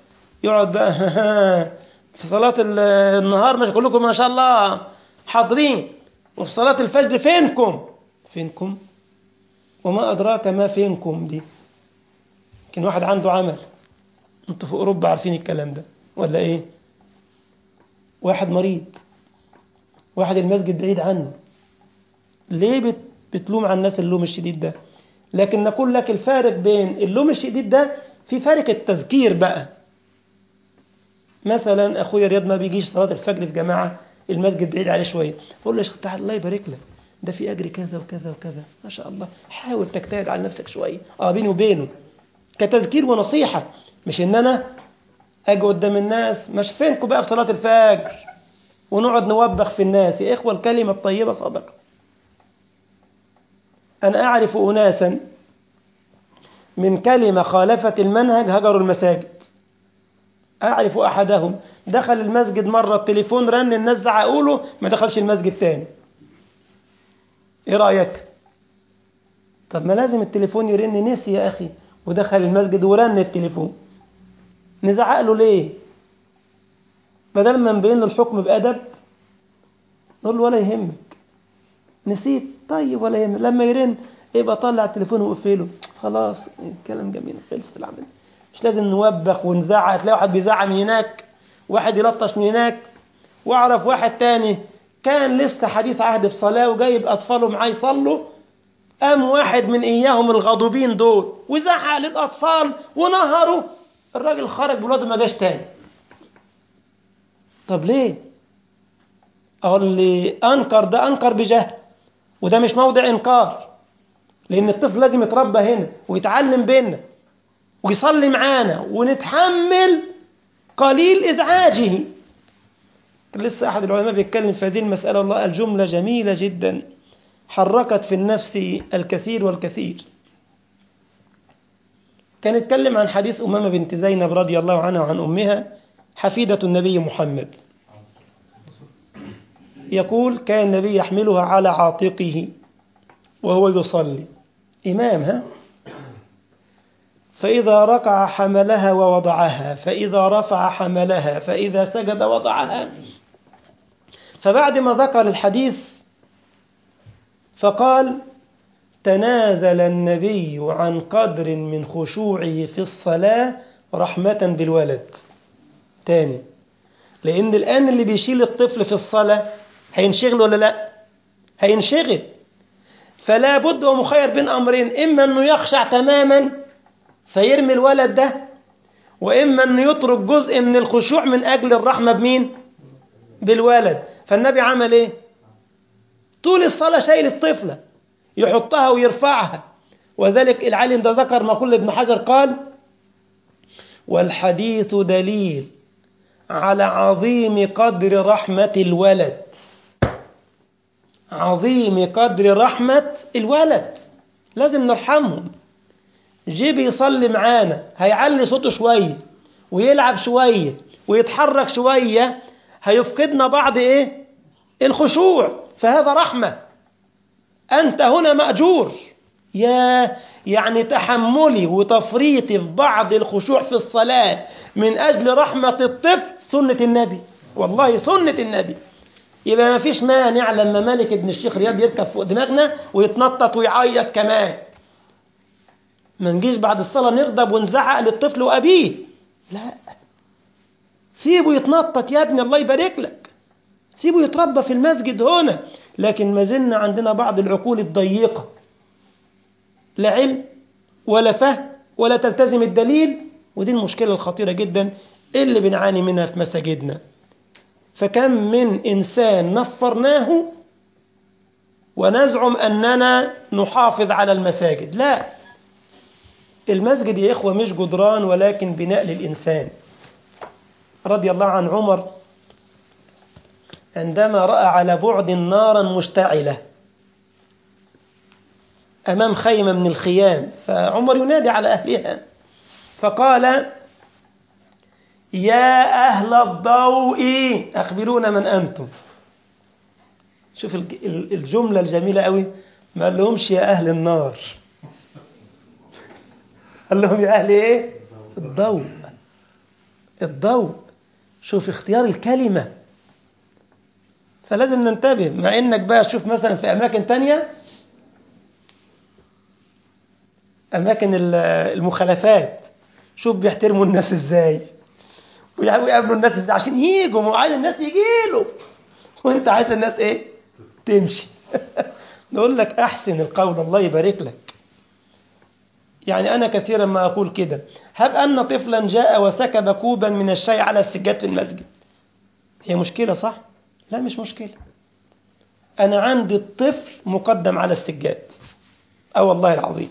يقعد بقى في صلاة النهار مش كلكم ما شاء الله حاضرين، وفي صلاة الفجر فينكم فينكم وما أدراك ما فينكم دي. يمكن واحد عنده عمل، انتوا في أوروبا عارفين الكلام ده ولا إيه؟ واحد مريض، واحد المسجد بعيد عنه، ليه بت بتلوم على الناس اللوم الشديد ده؟ لكن نقول لك الفارق بين اللوم الشديد ده في فارق التذكير بقى. مثلا أخويا رياض ما بيجيش صلاة الفجر في جماعة، المسجد بعيد عليه شوية، فقول له يا شيخ تعال الله يبارك لك، ده في أجر كذا وكذا وكذا ما شاء الله، حاول تجتهد على نفسك شوية، اه بيني وبينه كتذكير ونصيحة، مش إن أنا أجي قدام الناس مش فينكم بقى في صلاة الفجر ونقعد نوبخ في الناس. يا إخوة الكلمة الطيبة صدقة. أنا أعرف أناسا من كلمة خالفت المنهج هجروا المساجد. أعرف أحدهم دخل المسجد مرة التليفون رن الناس زعقوا له ما دخلش المسجد تاني. إيه رأيك؟ طب ما لازم التليفون يرن، نسي يا أخي ودخل المسجد ورن التليفون، نزعق له ليه؟ بدل ما نبين له الحكم بأدب نقول له ولا يهمك، نسيت طيب ولا يهمك، لما يرن يبقى طلع التليفون وقفله خلاص، الكلام جميل خلص العمل. مش لازم نوبخ ونزعق. تلاقي واحد بيزعق من هناك، واحد يلطش من هناك. واعرف واحد تاني كان لسه حديث عهد بصلاة وجايب أطفاله معاه يصلوا، قام واحد من إياهم الغاضبين دول وزعق للأطفال ونهروا، الراجل خرج بولاده ما جاش تاني. طب ليه؟ أقول اللي أنكر ده أنكر بجهل، وده مش موضع إنكار، لأن الطفل لازم يتربى هنا ويتعلم بينا ويصلي معانا ونتحمل قليل إزعاجه. لسه أحد العلماء بيتكلم في هذه المسألة، والله الجملة جميلة جدا حركت في النفس الكثير والكثير. كان يتكلم عن حديث أمامة بنت زينب رضي الله عنها وعن أمها حفيدة النبي محمد. يقول كان النبي يحملها على عاتقه وهو يصلي، إمام ها، فإذا ركع حملها ووضعها، فإذا رفع حملها، فإذا سجد وضعها. فبعد ما ذكر الحديث فقال تنازل النبي عن قدر من خشوعه في الصلاة رحمة بالولد. تاني، لأن الآن اللي بيشيل الطفل في الصلاة هينشغل ولا لا؟ هينشغل، فلا بد ومخير بين أمرين، إما أنه يخشع تماما فيرمي الولد ده، وإما أنه يترك جزء من الخشوع من أجل الرحمة بمين؟ بالولد. فالنبي عمل إيه؟ طول الصلاة شايل الطفلة يحطها ويرفعها. وذلك العالم ده ذكر ما قال ابن حجر قال والحديث دليل على عظيم قدر رحمة الولد، عظيم قدر رحمة الولد، لازم نرحمهم. جيب يصلي معانا هيعلي صوته شوية ويلعب شوية ويتحرك شوية، هيفقدنا بعض إيه؟ الخشوع، فهذا رحمة، أنت هنا مأجور. يا يعني تحملي وتفريطي في بعض الخشوع في الصلاة من أجل رحمة الطفل سنة النبي، والله سنة النبي. يبقى ما فيش مانع لما مالك ابن الشيخ رياض يركب فوق دماغنا ويتنطط ويعيط كمان، ما نجيش بعد الصلاة نغضب ونزعق للطفل وأبيه، لا، سيبه يتنطط يا ابني الله يبارك لك، سيبه يتربى في المسجد هنا. لكن ما زلنا عندنا بعض العقول الضيقة، لا علم ولا فهم ولا تلتزم الدليل، ودي المشكلة الخطيرة جدا اللي بنعاني منها في مساجدنا. فكم من إنسان نفرناه ونزعم أننا نحافظ على المساجد. لا، المسجد يا إخوة مش جدران ولكن بناء للإنسان. رضي الله عن عمر عندما رأى على بعد نارا مشتعلة أمام خيمة من الخيام، فعمر ينادي على أهلها فقال يا أهل الضوء أخبرونا من أنتم. شوف الجملة الجميلة قوي، ما قال لهمش يا أهل النار، قال لهم يا أهل إيه؟ الضوء. الضوء، شوف اختيار الكلمة. فلازم ننتبه. مع انك بقى تشوف مثلا في اماكن تانية، اماكن المخالفات، شوف بيحترموا الناس ازاي ويقابلوا الناس ازاي عشان ييجوا، وعايز الناس يجيله وانت عايز الناس ايه؟ تمشي. نقول لك احسن القول، الله يبارك لك. يعني انا كثيرا ما اقول كده، هب ان طفلا جاء وسكب كوبا من الشاي على السجاد في المسجد، هي مشكلة صح؟ لا مش مشكلة. انا عندي الطفل مقدم على السجاد، اه والله العظيم.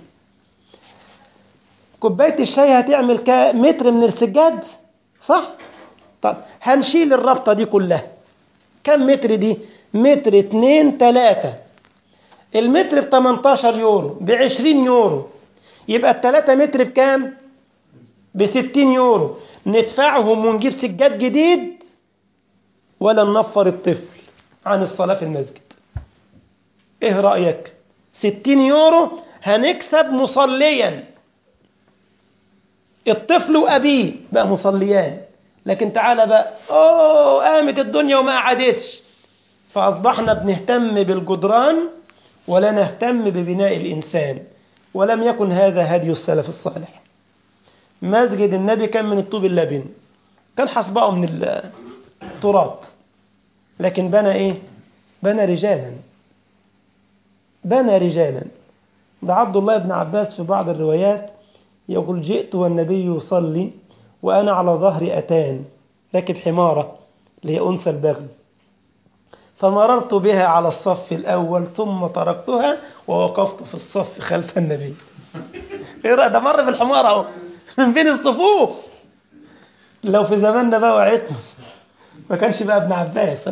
كوباية الشاي هتعمل كمتر من السجاد صح؟ طب هنشيل الرابطة دي كلها، كم متر دي؟ متر اتنين تلاتة، المتر ب تمنتاشر يورو، ب عشرين يورو، يبقى التلاتة متر بكام؟ ب ستين يورو. ندفعهم ونجيب سجاد جديد ولا ننفر الطفل عن الصلاة في المسجد؟ ايه رأيك؟ ستين يورو هنكسب مصليا، الطفل وأبيه بقى مصليان. لكن تعالى بقى، اوه قامت الدنيا وما قعدتش، فأصبحنا بنهتم بالجدران ولا نهتم ببناء الإنسان. ولم يكن هذا هدي السلف الصالح. مسجد النبي كان من الطوب اللبن، كان حصبه من التراب، لكن بنى ايه؟ بنى رجالا، بنى رجالا. ده عبد الله بن عباس في بعض الروايات يقول جئت والنبي يصلي وأنا على ظهر أتان، راكب حمارة اللي هي أنثى البغل، فمررت بها على الصف الأول ثم تركتها ووقفت في الصف خلف النبي. ايه رأيك؟ ده مر بالحمار اهو من بين الصفوف. لو في زماننا بقى وعيتنا ما كانش بقى ابن عباس.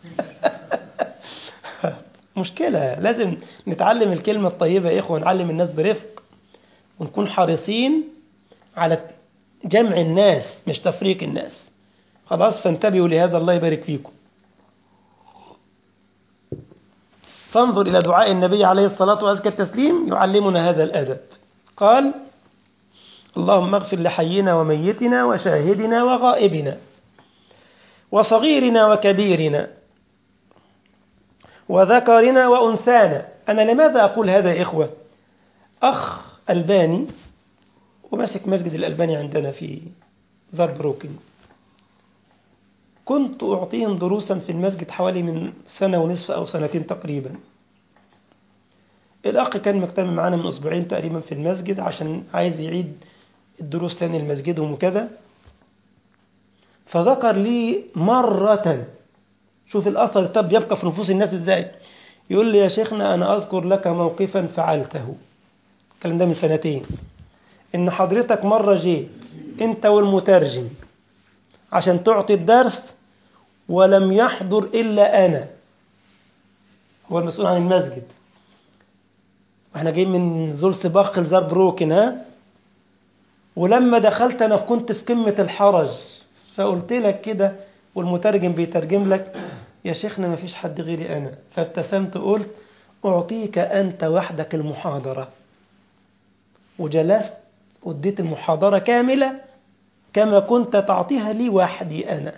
مشكلة. لازم نتعلم الكلمة الطيبة يا إخوة، ونعلم الناس برفق، ونكون حريصين على جمع الناس مش تفريق الناس. خلاص، فانتبهوا لهذا، الله يبارك فيكم. فانظر إلى دعاء النبي عليه الصلاة وأزكى التسليم يعلمنا هذا الأدب. قال اللهم اغفر لحينا وميتنا وشاهدنا وغائبنا وصغيرنا وكبيرنا وذكرنا وأنثانا. أنا لماذا أقول هذا يا إخوة؟ أخ ألباني وماسك مسجد الألباني عندنا في زاربروكن، كنت أعطيهم دروسا في المسجد حوالي من سنة ونصف أو سنتين تقريبا. الأخ كان مجتمع معنا من أسبوعين تقريبا في المسجد عشان عايز يعيد الدروس تاني لمسجدهم وكذا، فذكر لي مرة، شوف الأثر طب يبقى في نفوس الناس إزاي، يقول لي يا شيخنا أنا أذكر لك موقفا فعلته، الكلام ده من سنتين، إن حضرتك مرة جيت أنت والمترجم عشان تعطي الدرس ولم يحضر إلا أنا، هو المسؤول عن المسجد، واحنا جايين من زولسباخ لزاربروكن ها، ولما دخلت أنا كنت في قمة الحرج، فقلت لك كده والمترجم بيترجم لك يا شيخنا ما فيش حد غيري أنا، فابتسمت قلت أعطيك أنت وحدك المحاضرة، وجلست وديت المحاضرة كاملة كما كنت تعطيها لي وحدي أنا.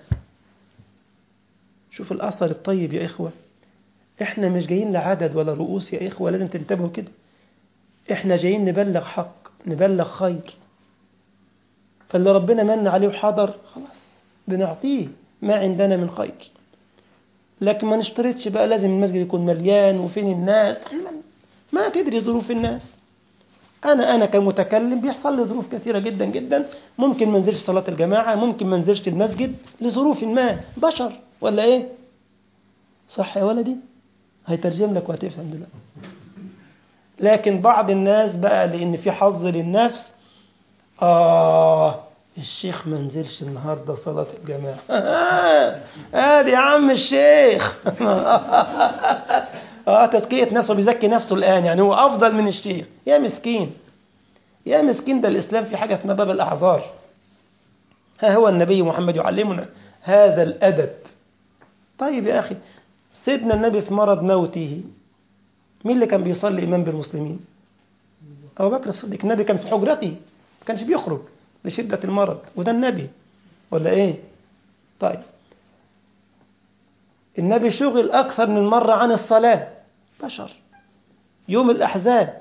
شوف الأثر الطيب يا إخوة. إحنا مش جايين لعدد ولا رؤوس يا إخوة، لازم تنتبهوا كده. إحنا جايين نبلغ حق، نبلغ خير، فاللي ربنا من عليه وحضر خلاص بنعطيه ما عندنا من خير. لكن ما نشترطش بقى لازم المسجد يكون مليان وفين الناس، ما تدري ظروف الناس. أنا أنا كمتكلم بيحصل لي ظروف كثيرة جدا جدا، ممكن ما انزلش صلاة الجماعة، ممكن ما انزلش المسجد لظروف ما، بشر ولا إيه؟ صح يا ولدي؟ هيترجم لك وهتفهم دلوقتي. لكن بعض الناس بقى لأن في حظ للنفس، آه الشيخ ما نزلش النهاردة صلاة الجماعة، آه يا عم الشيخ. آه تزكية نفسه، بيزكي نفسه الآن، يعني هو أفضل من الشيخ. يا مسكين يا مسكين، ده الإسلام في حاجة اسمها باب الأعذار. ها هو النبي محمد يعلمنا هذا الأدب. طيب يا أخي، سيدنا النبي في مرض موته مين اللي كان بيصلي إمام بالمسلمين؟ أبو بكر الصديق. النبي كان في حجرته، ما كانش بيخرج لشدة المرض، وده النبي ولا إيه؟ طيب النبي شغل أكثر من مرة عن الصلاة، بشر. يوم الأحزاب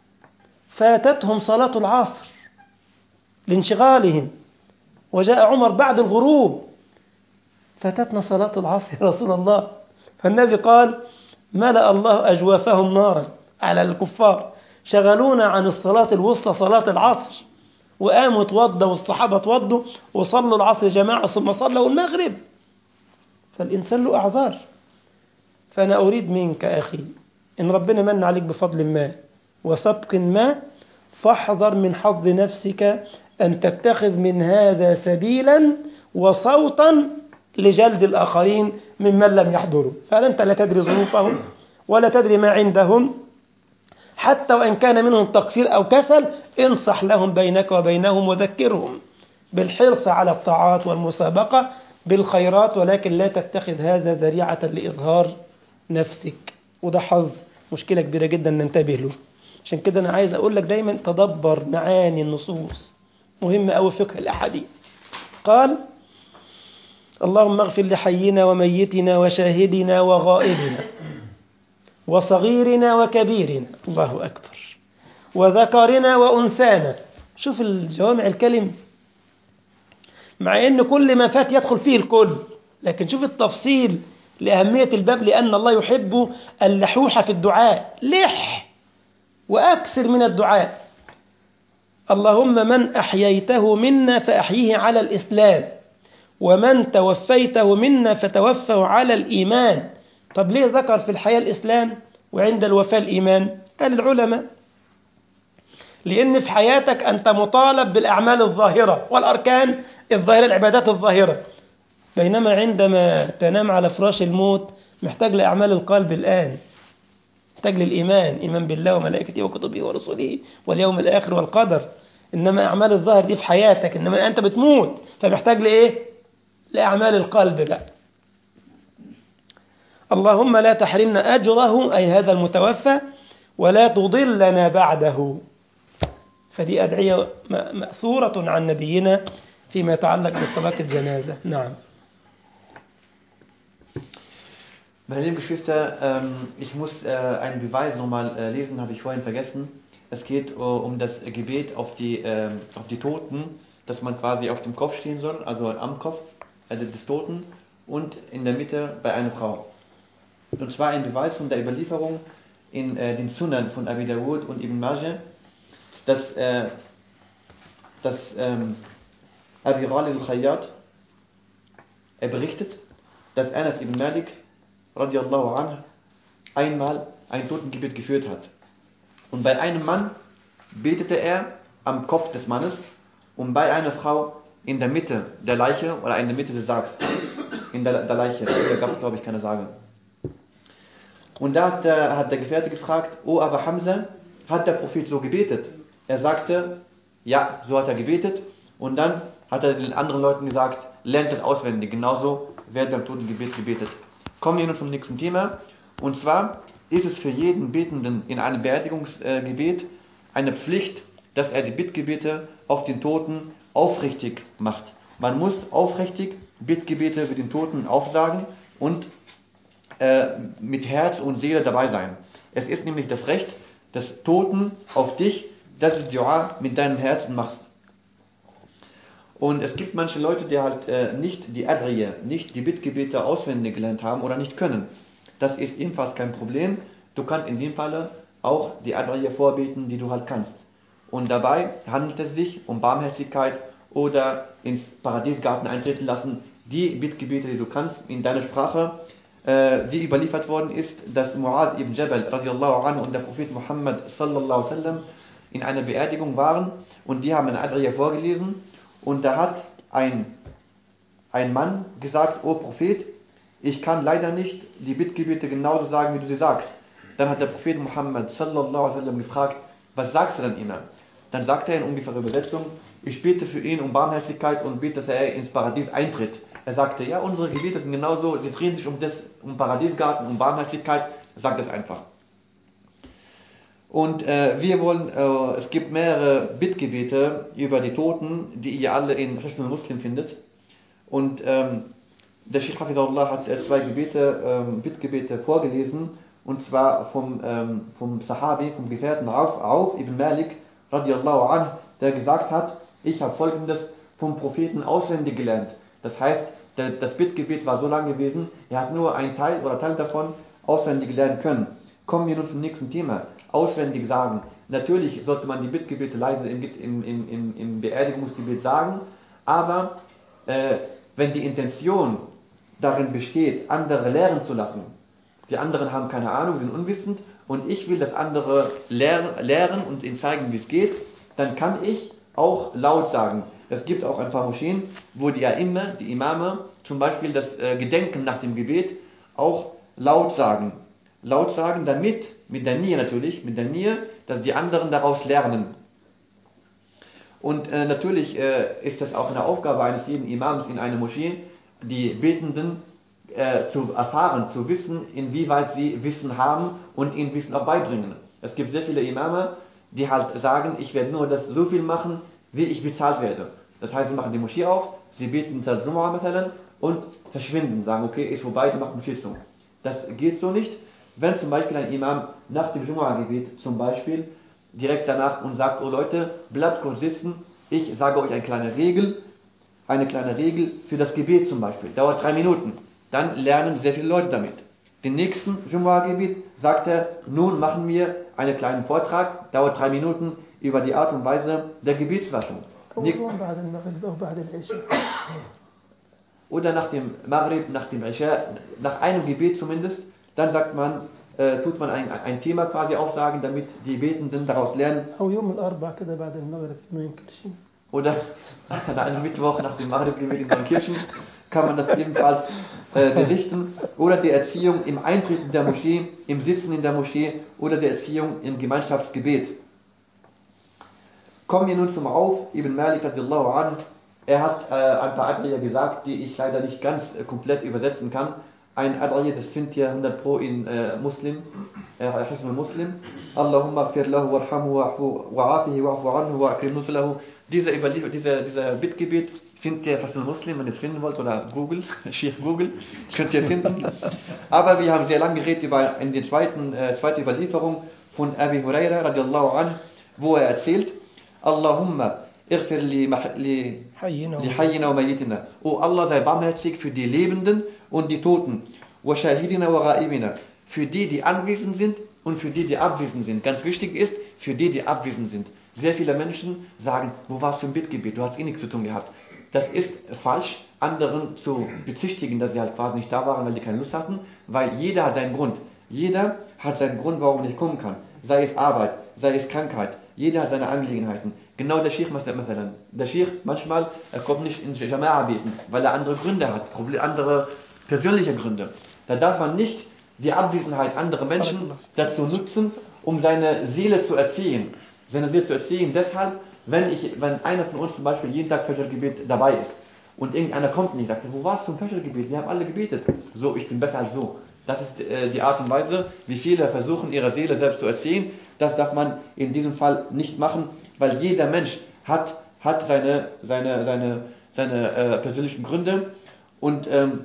فاتتهم صلاة العصر لانشغالهم، وجاء عمر بعد الغروب فاتتنا صلاة العصر يا رسول الله، فالنبي قال ملأ الله أجوافهم نارا على الكفار، شغلونا عن الصلاة الوسطى صلاة العصر، وقاموا توضوا والصحابة توضوا وصلوا العصر جماعة ثم صلوا المغرب. فالإنسان له أعذار. فأنا أريد منك أخي إن ربنا من عليك بفضل ما وسبق ما، فاحذر من حظ نفسك أن تتخذ من هذا سبيلا وصوتا لجلد الآخرين ممن لم يحضروا، فأنت لا تدري ظروفهم ولا تدري ما عندهم، حتى وإن كان منهم تقصير أو كسل انصح لهم بينك وبينهم وذكرهم بالحرص على الطاعات والمسابقة بالخيرات، ولكن لا تتخذ هذا ذريعة لإظهار نفسك. وده حظ مشكلة كبيرة جدا ننتبه له. عشان كده أنا عايز أقول لك دايما تدبر معاني النصوص، مهم أوي فقه الأحاديث. قال اللهم اغفر لحينا وميتنا وشاهدنا وغائبنا وصغيرنا وكبيرنا، الله أكبر، وذكرنا وأنثانا. شوف الجوامع الكلم، مع أن كل ما فات يدخل فيه الكل، لكن شوف التفصيل لأهمية الباب، لأن الله يحب اللحوح في الدعاء، لح وأكثر من الدعاء. اللهم من أحييته منا فأحيه على الإسلام، ومن توفيته منا فتوفه على الإيمان. طب ليه ذكر في الحياة الإسلام وعند الوفاة الإيمان؟ قال العلماء لأن في حياتك أنت مطالب بالأعمال الظاهرة والأركان الظاهرة، العبادات الظاهرة، بينما عندما تنام على فراش الموت محتاج لأعمال القلب الآن، محتاج للإيمان، إيمان بالله وملائكته وكتبه ورسله واليوم الآخر والقدر. إنما أعمال الظاهر دي في حياتك، إنما أنت بتموت فمحتاج لإيه؟ لأعمال القلب بقى. اللهم لا تحرمنا أجره، أي هذا المتوفى، ولا تضلنا بعده. فدي أدعية مأثورة عن نبينا فيما يتعلق بصلاة الجنازة. نعم. Meine lieben Geschwister, ähm, ich muss äh, einen Beweis nochmal äh, lesen, habe ich vorhin vergessen. Es geht äh, um das Gebet auf die, äh, auf die Toten, dass man quasi auf dem Kopf stehen soll, also am Kopf äh, des Toten und in der Mitte bei einer Frau. Und zwar ein Beweis von der Überlieferung in äh, den Sunan von Abi Dawud und Ibn Majah, dass, äh, dass ähm, Abi Ghalib al-Khayyat, er berichtet, dass Anas ibn Malik radiallahu anhu einmal ein Totengebet geführt hat. Und bei einem Mann betete er am Kopf des Mannes und bei einer Frau in der Mitte der Leiche oder in der Mitte des Sargs. In der, der Leiche, da gab es glaube ich keine Sage. Und da hat der, hat der Gefährte gefragt, O Aba Hamza, hat der Prophet so gebetet? Er sagte, ja, so hat er gebetet. Und dann hat er den anderen Leuten gesagt, lernt es auswendig, genauso wird beim Totengebet gebetet. Kommen wir nun zum nächsten Thema. Und zwar ist es für jeden Betenden in einem Beerdigungsgebet eine Pflicht, dass er die Bittgebete auf den Toten aufrichtig macht. Man muss aufrichtig Bittgebete für den Toten aufsagen und äh, mit Herz und Seele dabei sein. Es ist nämlich das Recht des Toten auf dich, dass du Dua mit deinem Herzen machst. Und es gibt manche Leute, die halt äh, nicht die Adriye, nicht die Bittgebete auswendig gelernt haben oder nicht können. Das ist ebenfalls kein Problem. Du kannst in dem Falle auch die Adriye vorbeten, die du halt kannst. Und dabei handelt es sich um Barmherzigkeit oder ins Paradiesgarten eintreten lassen, die Bittgebete, die du kannst, in deiner Sprache, äh, wie überliefert worden ist, dass Mu'adh ibn Jabal radiallahu anhu und der Prophet Muhammad sallallahu alaihi wasallam in einer Beerdigung waren und die haben eine Adriye vorgelesen. Und da hat ein, ein Mann gesagt, O Prophet, ich kann leider nicht die Bittgebete genauso sagen, wie du sie sagst. Dann hat der Prophet Muhammad sallallahu alaihi wasallam gefragt, was sagst du denn ihnen? Dann sagt er in ungefährer Übersetzung, ich bete für ihn um Barmherzigkeit und bete, dass er ins Paradies eintritt. Er sagte, ja, unsere Gebete sind genauso, sie drehen sich um das, um Paradiesgarten, um Barmherzigkeit, sagt das einfach. Und äh, wir wollen, äh, es gibt mehrere Bittgebete über die Toten, die ihr alle in Hisnul Muslim findet. Und ähm, der Sheikh Hafidahullah hat äh, zwei Gebete, ähm, Bittgebete vorgelesen, und zwar vom, ähm, vom Sahabi, vom Gefährten Auf, Auf ibn Malik, radiallahu anh, der gesagt hat, ich habe Folgendes vom Propheten auswendig gelernt. Das heißt, der, das Bittgebet war so lang gewesen, er hat nur einen Teil oder Teil davon auswendig lernen können. Kommen wir nun zum nächsten Thema. Auswendig sagen. Natürlich sollte man die Bittgebete leise im, im, im, im Beerdigungsgebet sagen, aber äh, wenn die Intention darin besteht, andere lehren zu lassen, die anderen haben keine Ahnung, sind unwissend, und ich will, dass andere lehren, lehren und ihnen zeigen, wie es geht, dann kann ich auch laut sagen. Es gibt auch ein paar Moscheen, wo die A'imma, die Imame, zum Beispiel das äh, Gedenken nach dem Gebet auch laut sagen. Laut sagen, damit, mit der Niyyah natürlich, mit der Niyyah, dass die anderen daraus lernen. Und äh, natürlich äh, ist das auch eine Aufgabe eines jeden Imams in einer Moschee, die Betenden äh, zu erfahren, zu wissen, inwieweit sie Wissen haben und ihnen Wissen auch beibringen. Es gibt sehr viele Imame, die halt sagen, ich werde nur das so viel machen, wie ich bezahlt werde. Das heißt, sie machen die Moschee auf, sie beten Salat Jumu'ah und verschwinden, sagen, okay, ist vorbei, die machen Moschee zu. Das geht so nicht. Wenn zum Beispiel ein Imam nach dem Jumu'ah-Gebet zum Beispiel direkt danach und sagt, oh Leute, bleibt kurz sitzen, ich sage euch eine kleine Regel, eine kleine Regel für das Gebet zum Beispiel, dauert drei Minuten, dann lernen sehr viele Leute damit. Den nächsten Jumu'ah-Gebet sagt er, nun machen wir einen kleinen Vortrag, dauert drei Minuten, über die Art und Weise der Gebetswaschung. Oder nach dem Maghrib, nach dem Isha, nach einem Gebet zumindest, dann sagt man, äh, tut man ein, ein Thema quasi aufsagen, damit die Betenden daraus lernen. Oder an einem Mittwoch nach dem Maghrib-Gebet in Neunkirchen kann man das ebenfalls äh, berichten. Oder die Erziehung im Eintreten der Moschee, im Sitzen in der Moschee oder der Erziehung im Gemeinschaftsgebet. Kommen wir nun zum Auf, Ibn Malik radiallahu anh. Er hat äh, ein paar Adliya gesagt, die ich leider nicht ganz äh, komplett übersetzen kann. Ein Adliya, das findet ihr hundert Pro in äh, Muslim, äh, Hisn Muslim. Allahumma gfir lahu warhamhu wa'afihi wa'afu anhu wa'akrim nusulahu. Dieser, dieser, dieser Bittgebet findet ihr fast in Muslim, wenn ihr es finden wollt, oder Google, Sheikh Google, könnt ihr finden. Aber wir haben sehr lange geredet über in der zweiten, äh, zweite Überlieferung von Abi Huraira radiallahu anh, wo er erzählt, Allahumma irfir li, li, li hayyina wa mayyitina. O Allah, sei barmherzig für die Lebenden und die Toten. Wa shahidina wa ghaibina. Für die, die anwesend sind und für die, die abwesend sind. Ganz wichtig ist, für die, die abwesend sind. Sehr viele Menschen sagen, wo warst du im Bittgebet? Du hast eh nichts zu tun gehabt. Das ist falsch, anderen zu bezichtigen, dass sie halt quasi nicht da waren, weil die keine Lust hatten, weil jeder hat seinen Grund. Jeder hat seinen Grund, warum er nicht kommen kann. Sei es Arbeit, sei es Krankheit. Jeder hat seine Angelegenheiten. Genau der Sheikh, der Sheikh manchmal, er kommt nicht ins Jama'a beten, weil er andere Gründe hat, andere persönliche Gründe. Da darf man nicht die Abwesenheit anderer Menschen dazu nutzen, um seine Seele zu erziehen. Seine Seele zu erziehen. Deshalb, wenn, ich, wenn einer von uns zum Beispiel jeden Tag Fajr-Gebet dabei ist und irgendeiner kommt und ich sagt, wo warst du im Fajr-Gebet? Wir haben alle gebetet. So, ich bin besser als so. Das ist äh, die Art und Weise, wie viele versuchen, ihre Seele selbst zu erziehen. Das darf man in diesem Fall nicht machen, weil jeder Mensch hat, hat seine, seine, seine, seine äh, persönlichen Gründe. Und ähm,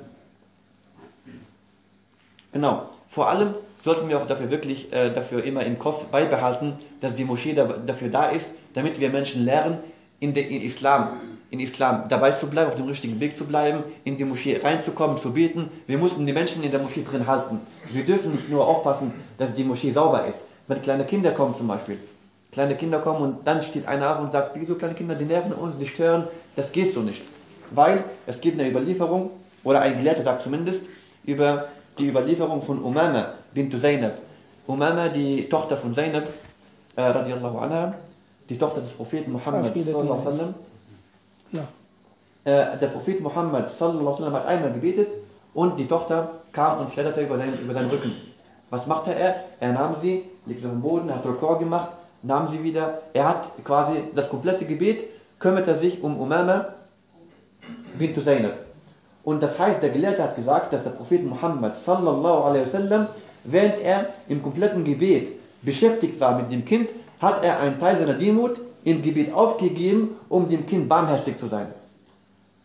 genau, vor allem sollten wir auch dafür wirklich äh, dafür immer im Kopf beibehalten, dass die Moschee da, dafür da ist, damit wir Menschen lernen, in, der, in, Islam, in Islam dabei zu bleiben, auf dem richtigen Weg zu bleiben, in die Moschee reinzukommen, zu beten. Wir müssen die Menschen in der Moschee drin halten. Wir dürfen nicht nur aufpassen, dass die Moschee sauber ist. Wenn kleine Kinder kommen zum Beispiel, kleine Kinder kommen und dann steht einer auf und sagt, wieso kleine Kinder, die nerven uns, die stören, das geht so nicht. Weil es gibt eine Überlieferung, oder ein Gelehrter sagt zumindest, über die Überlieferung von Umama bint Zainab. Umama, die Tochter von Zainab, äh, radiallahu anha, die Tochter des Propheten Muhammad sallallahu alaihi wasallam. Ja. Äh, der Prophet Muhammad sallallahu alaihi wasallam hat einmal gebetet und die Tochter kam und kletterte über seinen, über seinen Rücken. Was machte er? Er nahm sie, legte sie auf den Boden, hat Rukor gemacht, nahm sie wieder. Er hat quasi das komplette Gebet, kümmerte sich um Umama bint Zainab. Und das heißt, der Gelehrte hat gesagt, dass der Prophet Muhammad sallallahu alaihi wasallam, während er im kompletten Gebet beschäftigt war mit dem Kind, hat er einen Teil seiner Demut im Gebet aufgegeben, um dem Kind barmherzig zu sein.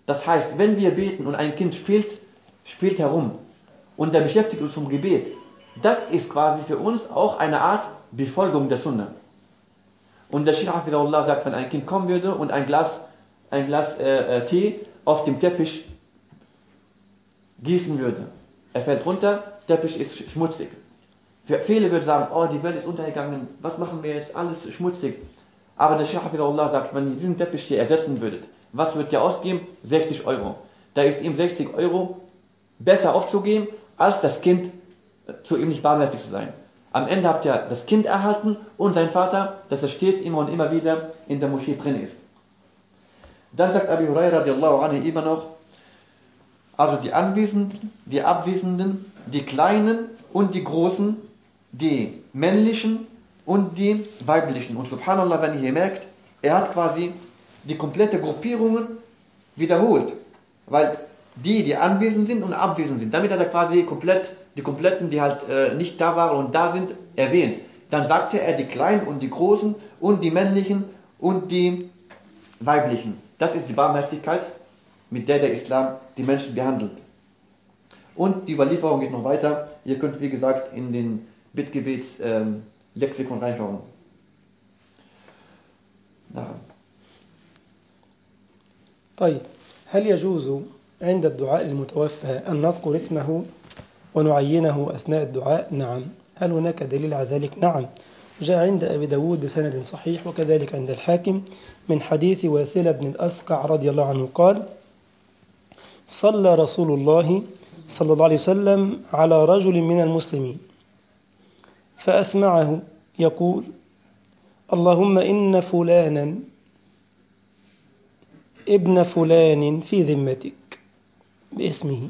Das heißt, wenn wir beten und ein Kind spielt, spielt herum und er beschäftigt uns vom Gebet, das ist quasi für uns auch eine Art Befolgung der Sunna. Und der Sheikh Hafidahullah sagt, wenn ein Kind kommen würde und ein Glas, ein Glas äh, äh, Tee auf dem Teppich gießen würde, er fällt runter, Teppich ist schmutzig. Für viele würden sagen, oh, die Welt ist untergegangen, was machen wir jetzt, alles schmutzig. Aber der Sheikh Hafidahullah sagt, wenn ihr diesen Teppich hier ersetzen würdet, was würdet ihr ausgeben? sechzig Euro. Da ist ihm sechzig Euro besser aufzugeben, als das Kind zu ihm nicht barmherzig zu sein. Am Ende habt ihr das Kind erhalten und sein Vater, dass er stets immer und immer wieder in der Moschee drin ist. Dann sagt Abi Huraira radiallahu anhu immer noch, also die Anwesenden, die Abwesenden, die Kleinen und die Großen, die männlichen und die weiblichen. Und subhanallah, wenn ihr hier merkt, er hat quasi die komplette Gruppierungen wiederholt. Weil die, die anwesend sind und abwesend sind, damit hat er quasi komplett die kompletten, die halt äh, nicht da waren und da sind, erwähnt. Dann sagte er die Kleinen und die Großen und die männlichen und die weiblichen. Das ist die Barmherzigkeit, mit der der Islam die Menschen behandelt. Und die Überlieferung geht noch weiter. Ihr könnt, wie gesagt, in den Bittgebets-Lexikon ähm, reinschauen. نعم. طيب، هل يجوز عند الدعاء للمتوفى أن نذكر اسمه ونعينه أثناء الدعاء؟ نعم. هل هناك دليل على ذلك؟ نعم. جاء عند أبي داود بسند صحيح وكذلك عند الحاكم من حديث واثلة بن الأسقع رضي الله عنه قال: صلى رسول الله صلى الله عليه وسلم على رجل من المسلمين فأسمعه يقول: اللهم إن فلانا ابن فلان في ذمتك باسمه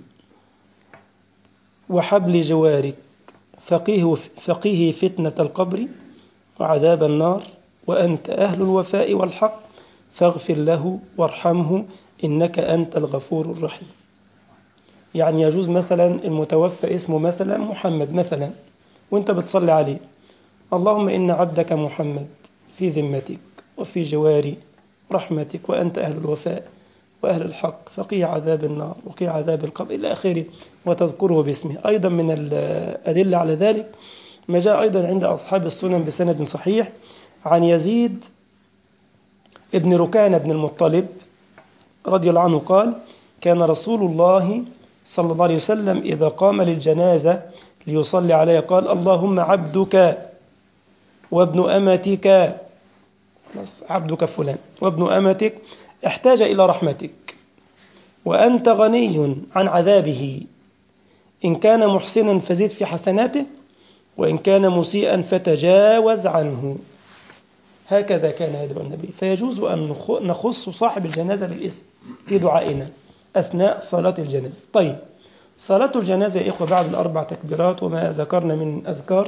وحبل جوارك فقيه, فقيه فتنة القبر وعذاب النار وأنت أهل الوفاء والحق فاغفر له وارحمه إنك أنت الغفور الرحيم. يعني يجوز مثلا المتوفى اسمه مثلا محمد مثلا، وانت بتصلي عليه: اللهم إن عبدك محمد في ذمتك وفي جوار رحمتك وأنت أهل الوفاء وأهل الحق فقيه عذاب النار وقيه عذاب القبر إلى آخره، وتذكره باسمه. أيضا من الأدلة على ذلك ما جاء أيضا عند أصحاب السنن بسند صحيح عن يزيد ابن ركان بن المطلب رضي الله عنه قال: كان رسول الله صلى الله عليه وسلم إذا قام للجنازة ليصلي عليها قال: اللهم عبدك وابن أمتك، عبدك فلان وابن أمتك احتاج إلى رحمتك وأنت غني عن عذابه، إن كان محسنا فزد في حسناته وإن كان مسيئا فتجاوز عنه. هكذا كان يدعو النبي. فيجوز أن نخص صاحب الجنازة بالاسم في دعائنا أثناء صلاة الجنازة. طيب، صلاة الجنازة يا إخوة بعد الأربع تكبيرات وما ذكرنا من أذكار،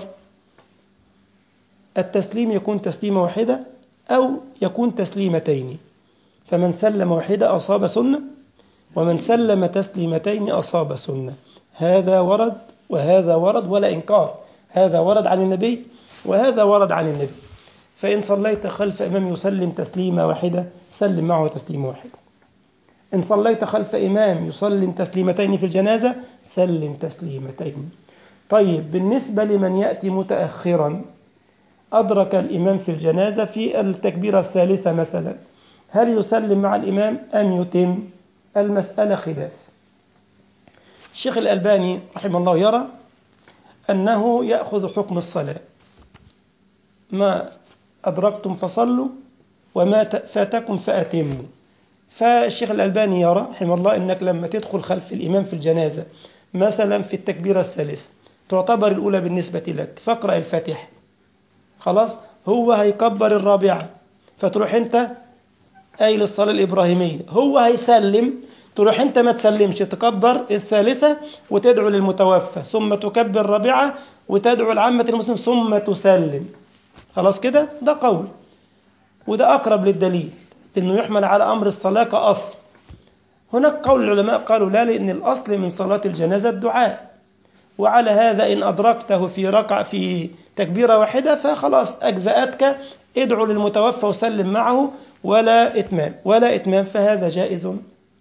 التسليم يكون تسليمة واحدة أو يكون تسليمتين، فمن سلم واحدة أصاب سنة ومن سلم تسليمتين أصاب سنة. هذا ورد وهذا ورد ولا إنكار، هذا ورد عن النبي وهذا ورد عن النبي. فإن صليت خلف إمام يسلم تسليمة واحدة سلم معه تسليمة واحدة. إن صليت خلف إمام يسلم تسليمتين في الجنازة سلم تسليمتين. طيب، بالنسبة لمن يأتي متأخرا أدرك الإمام في الجنازة في التكبيرة الثالثة مثلا، هل يسلم مع الإمام أم يتم؟ المسألة خلاف. الشيخ الألباني رحمه الله يرى أنه يأخذ حكم الصلاة، ما أدركتم فصلوا وما فاتكم فأتموا. فالشيخ الألباني يرى رحمه الله أنك لما تدخل خلف الإمام في الجنازة مثلا في التكبيرة الثالثة تعتبر الأولى بالنسبة لك، فاقرأ الفاتحة، خلاص هو هيكبر الرابعة فتروح أنت قايل الصلاة الإبراهيمية، هو هيسلم تروح أنت ما تسلمش، تكبر الثالثة وتدعو للمتوفى ثم تكبر الرابعة وتدعو العامة المسلمين ثم تسلم. خلاص كده، ده قول وده أقرب للدليل لأنه يحمل على أمر الصلاة كأصل. هناك قول العلماء قالوا لا، لأن الأصل من صلاة الجنازة الدعاء، وعلى هذا إن أدركته في ركعة في تكبيرة واحدة فخلاص أجزأتك، ادعو للمتوفى وسلم معه ولا إتمام ولا إتمام فهذا جائز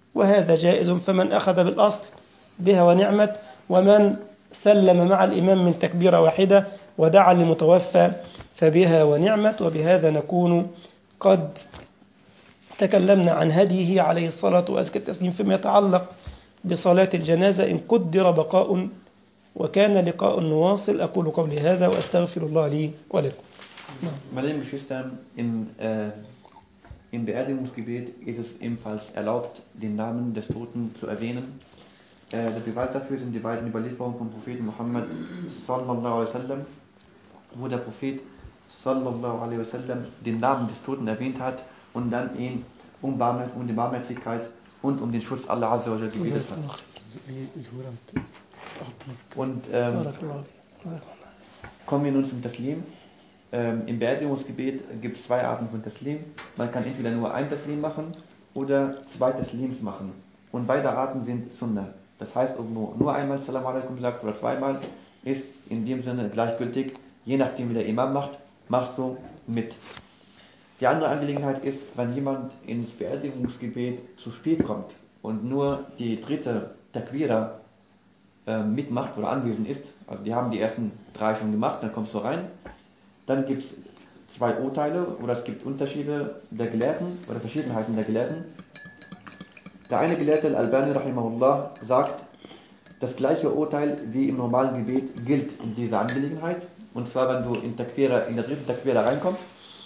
وهذا جائز، فمن أخذ بالأصل بها ونعمت، ومن سلم مع الإمام من تكبيرة واحدة ودعا للمتوفى فبها ونعمت. وبهذا نكون قد تكلمنا عن هديه عليه الصلاة وأزكى التسليم فيما يتعلق بصلاة الجنازة. إن قدر بقاء وكان لقاء نواصل. أقول قولي هذا وأستغفر الله لي ولكم. Meine lieben Geschwister, in, äh, im Beerdigungsgebet ist es ebenfalls erlaubt, den Namen des Toten zu erwähnen. Äh, der Beweis dafür sind die beiden Überlieferungen vom Propheten Muhammad sallallahu alaihi wasallam, wo der Prophet sallallahu alaihi wasallam den Namen des Toten erwähnt hat und dann ihn um, Barmherz, um die Barmherzigkeit und um den Schutz Allah Azza wa Jalla gebetet hat. Und ähm, kommen wir nun zum Taslim. Ähm, Im Beerdigungsgebet gibt es zwei Arten von Taslim. Man kann entweder nur ein Taslim machen oder zwei Taslims machen. Und beide Arten sind Sunnah. Das heißt, ob du nur einmal Salam alaikum sagst oder zweimal, ist in dem Sinne gleichgültig. Je nachdem, wie der Imam macht, machst du mit. Die andere Angelegenheit ist, wenn jemand ins Beerdigungsgebet zu spät kommt und nur die dritte Takbira äh, mitmacht oder anwesend ist, also die haben die ersten drei schon gemacht, dann kommst du rein, dann gibt es zwei Urteile oder es gibt Unterschiede der Gelehrten oder Verschiedenheiten der Gelehrten. Der eine Gelehrte, Al-Albani rahimahullah, sagt, das gleiche Urteil wie im normalen Gebet gilt in dieser Angelegenheit. Und zwar, wenn du in, Takbira, in der dritten Takbira reinkommst,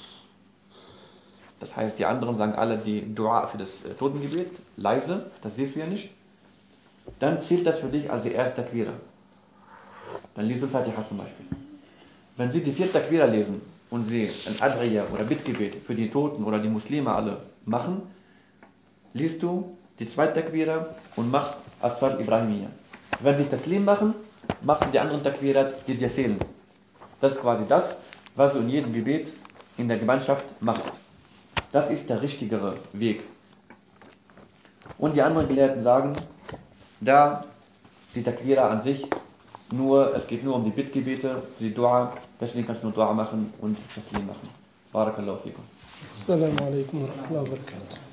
das heißt, die anderen sagen alle die Dua für das äh, Totengebet, leise, das siehst du ja nicht, dann zählt das für dich als die erste Takbira. Dann liest du Fatiha zum Beispiel. Wenn sie die vierte Takbira lesen und sie ein Adriya oder Bittgebet für die Toten oder die Muslime alle machen, liest du die zweite Takbira und machst As-Salat Ibrahimiyya. Wenn sie Taslim machen, machst du die anderen Takbirat, die dir fehlen. Das ist quasi das, was du in jedem Gebet in der Gemeinschaft machst. Das ist der richtigere Weg. Und die anderen Gelehrten sagen, da die Takbira an sich nur, es geht nur um die Bittgebete, die Dua, deswegen kannst du nur Dua machen und Taslim machen. Barakallahu fikum. Assalamu alaikum wa rahmatullahi wa barakatuh.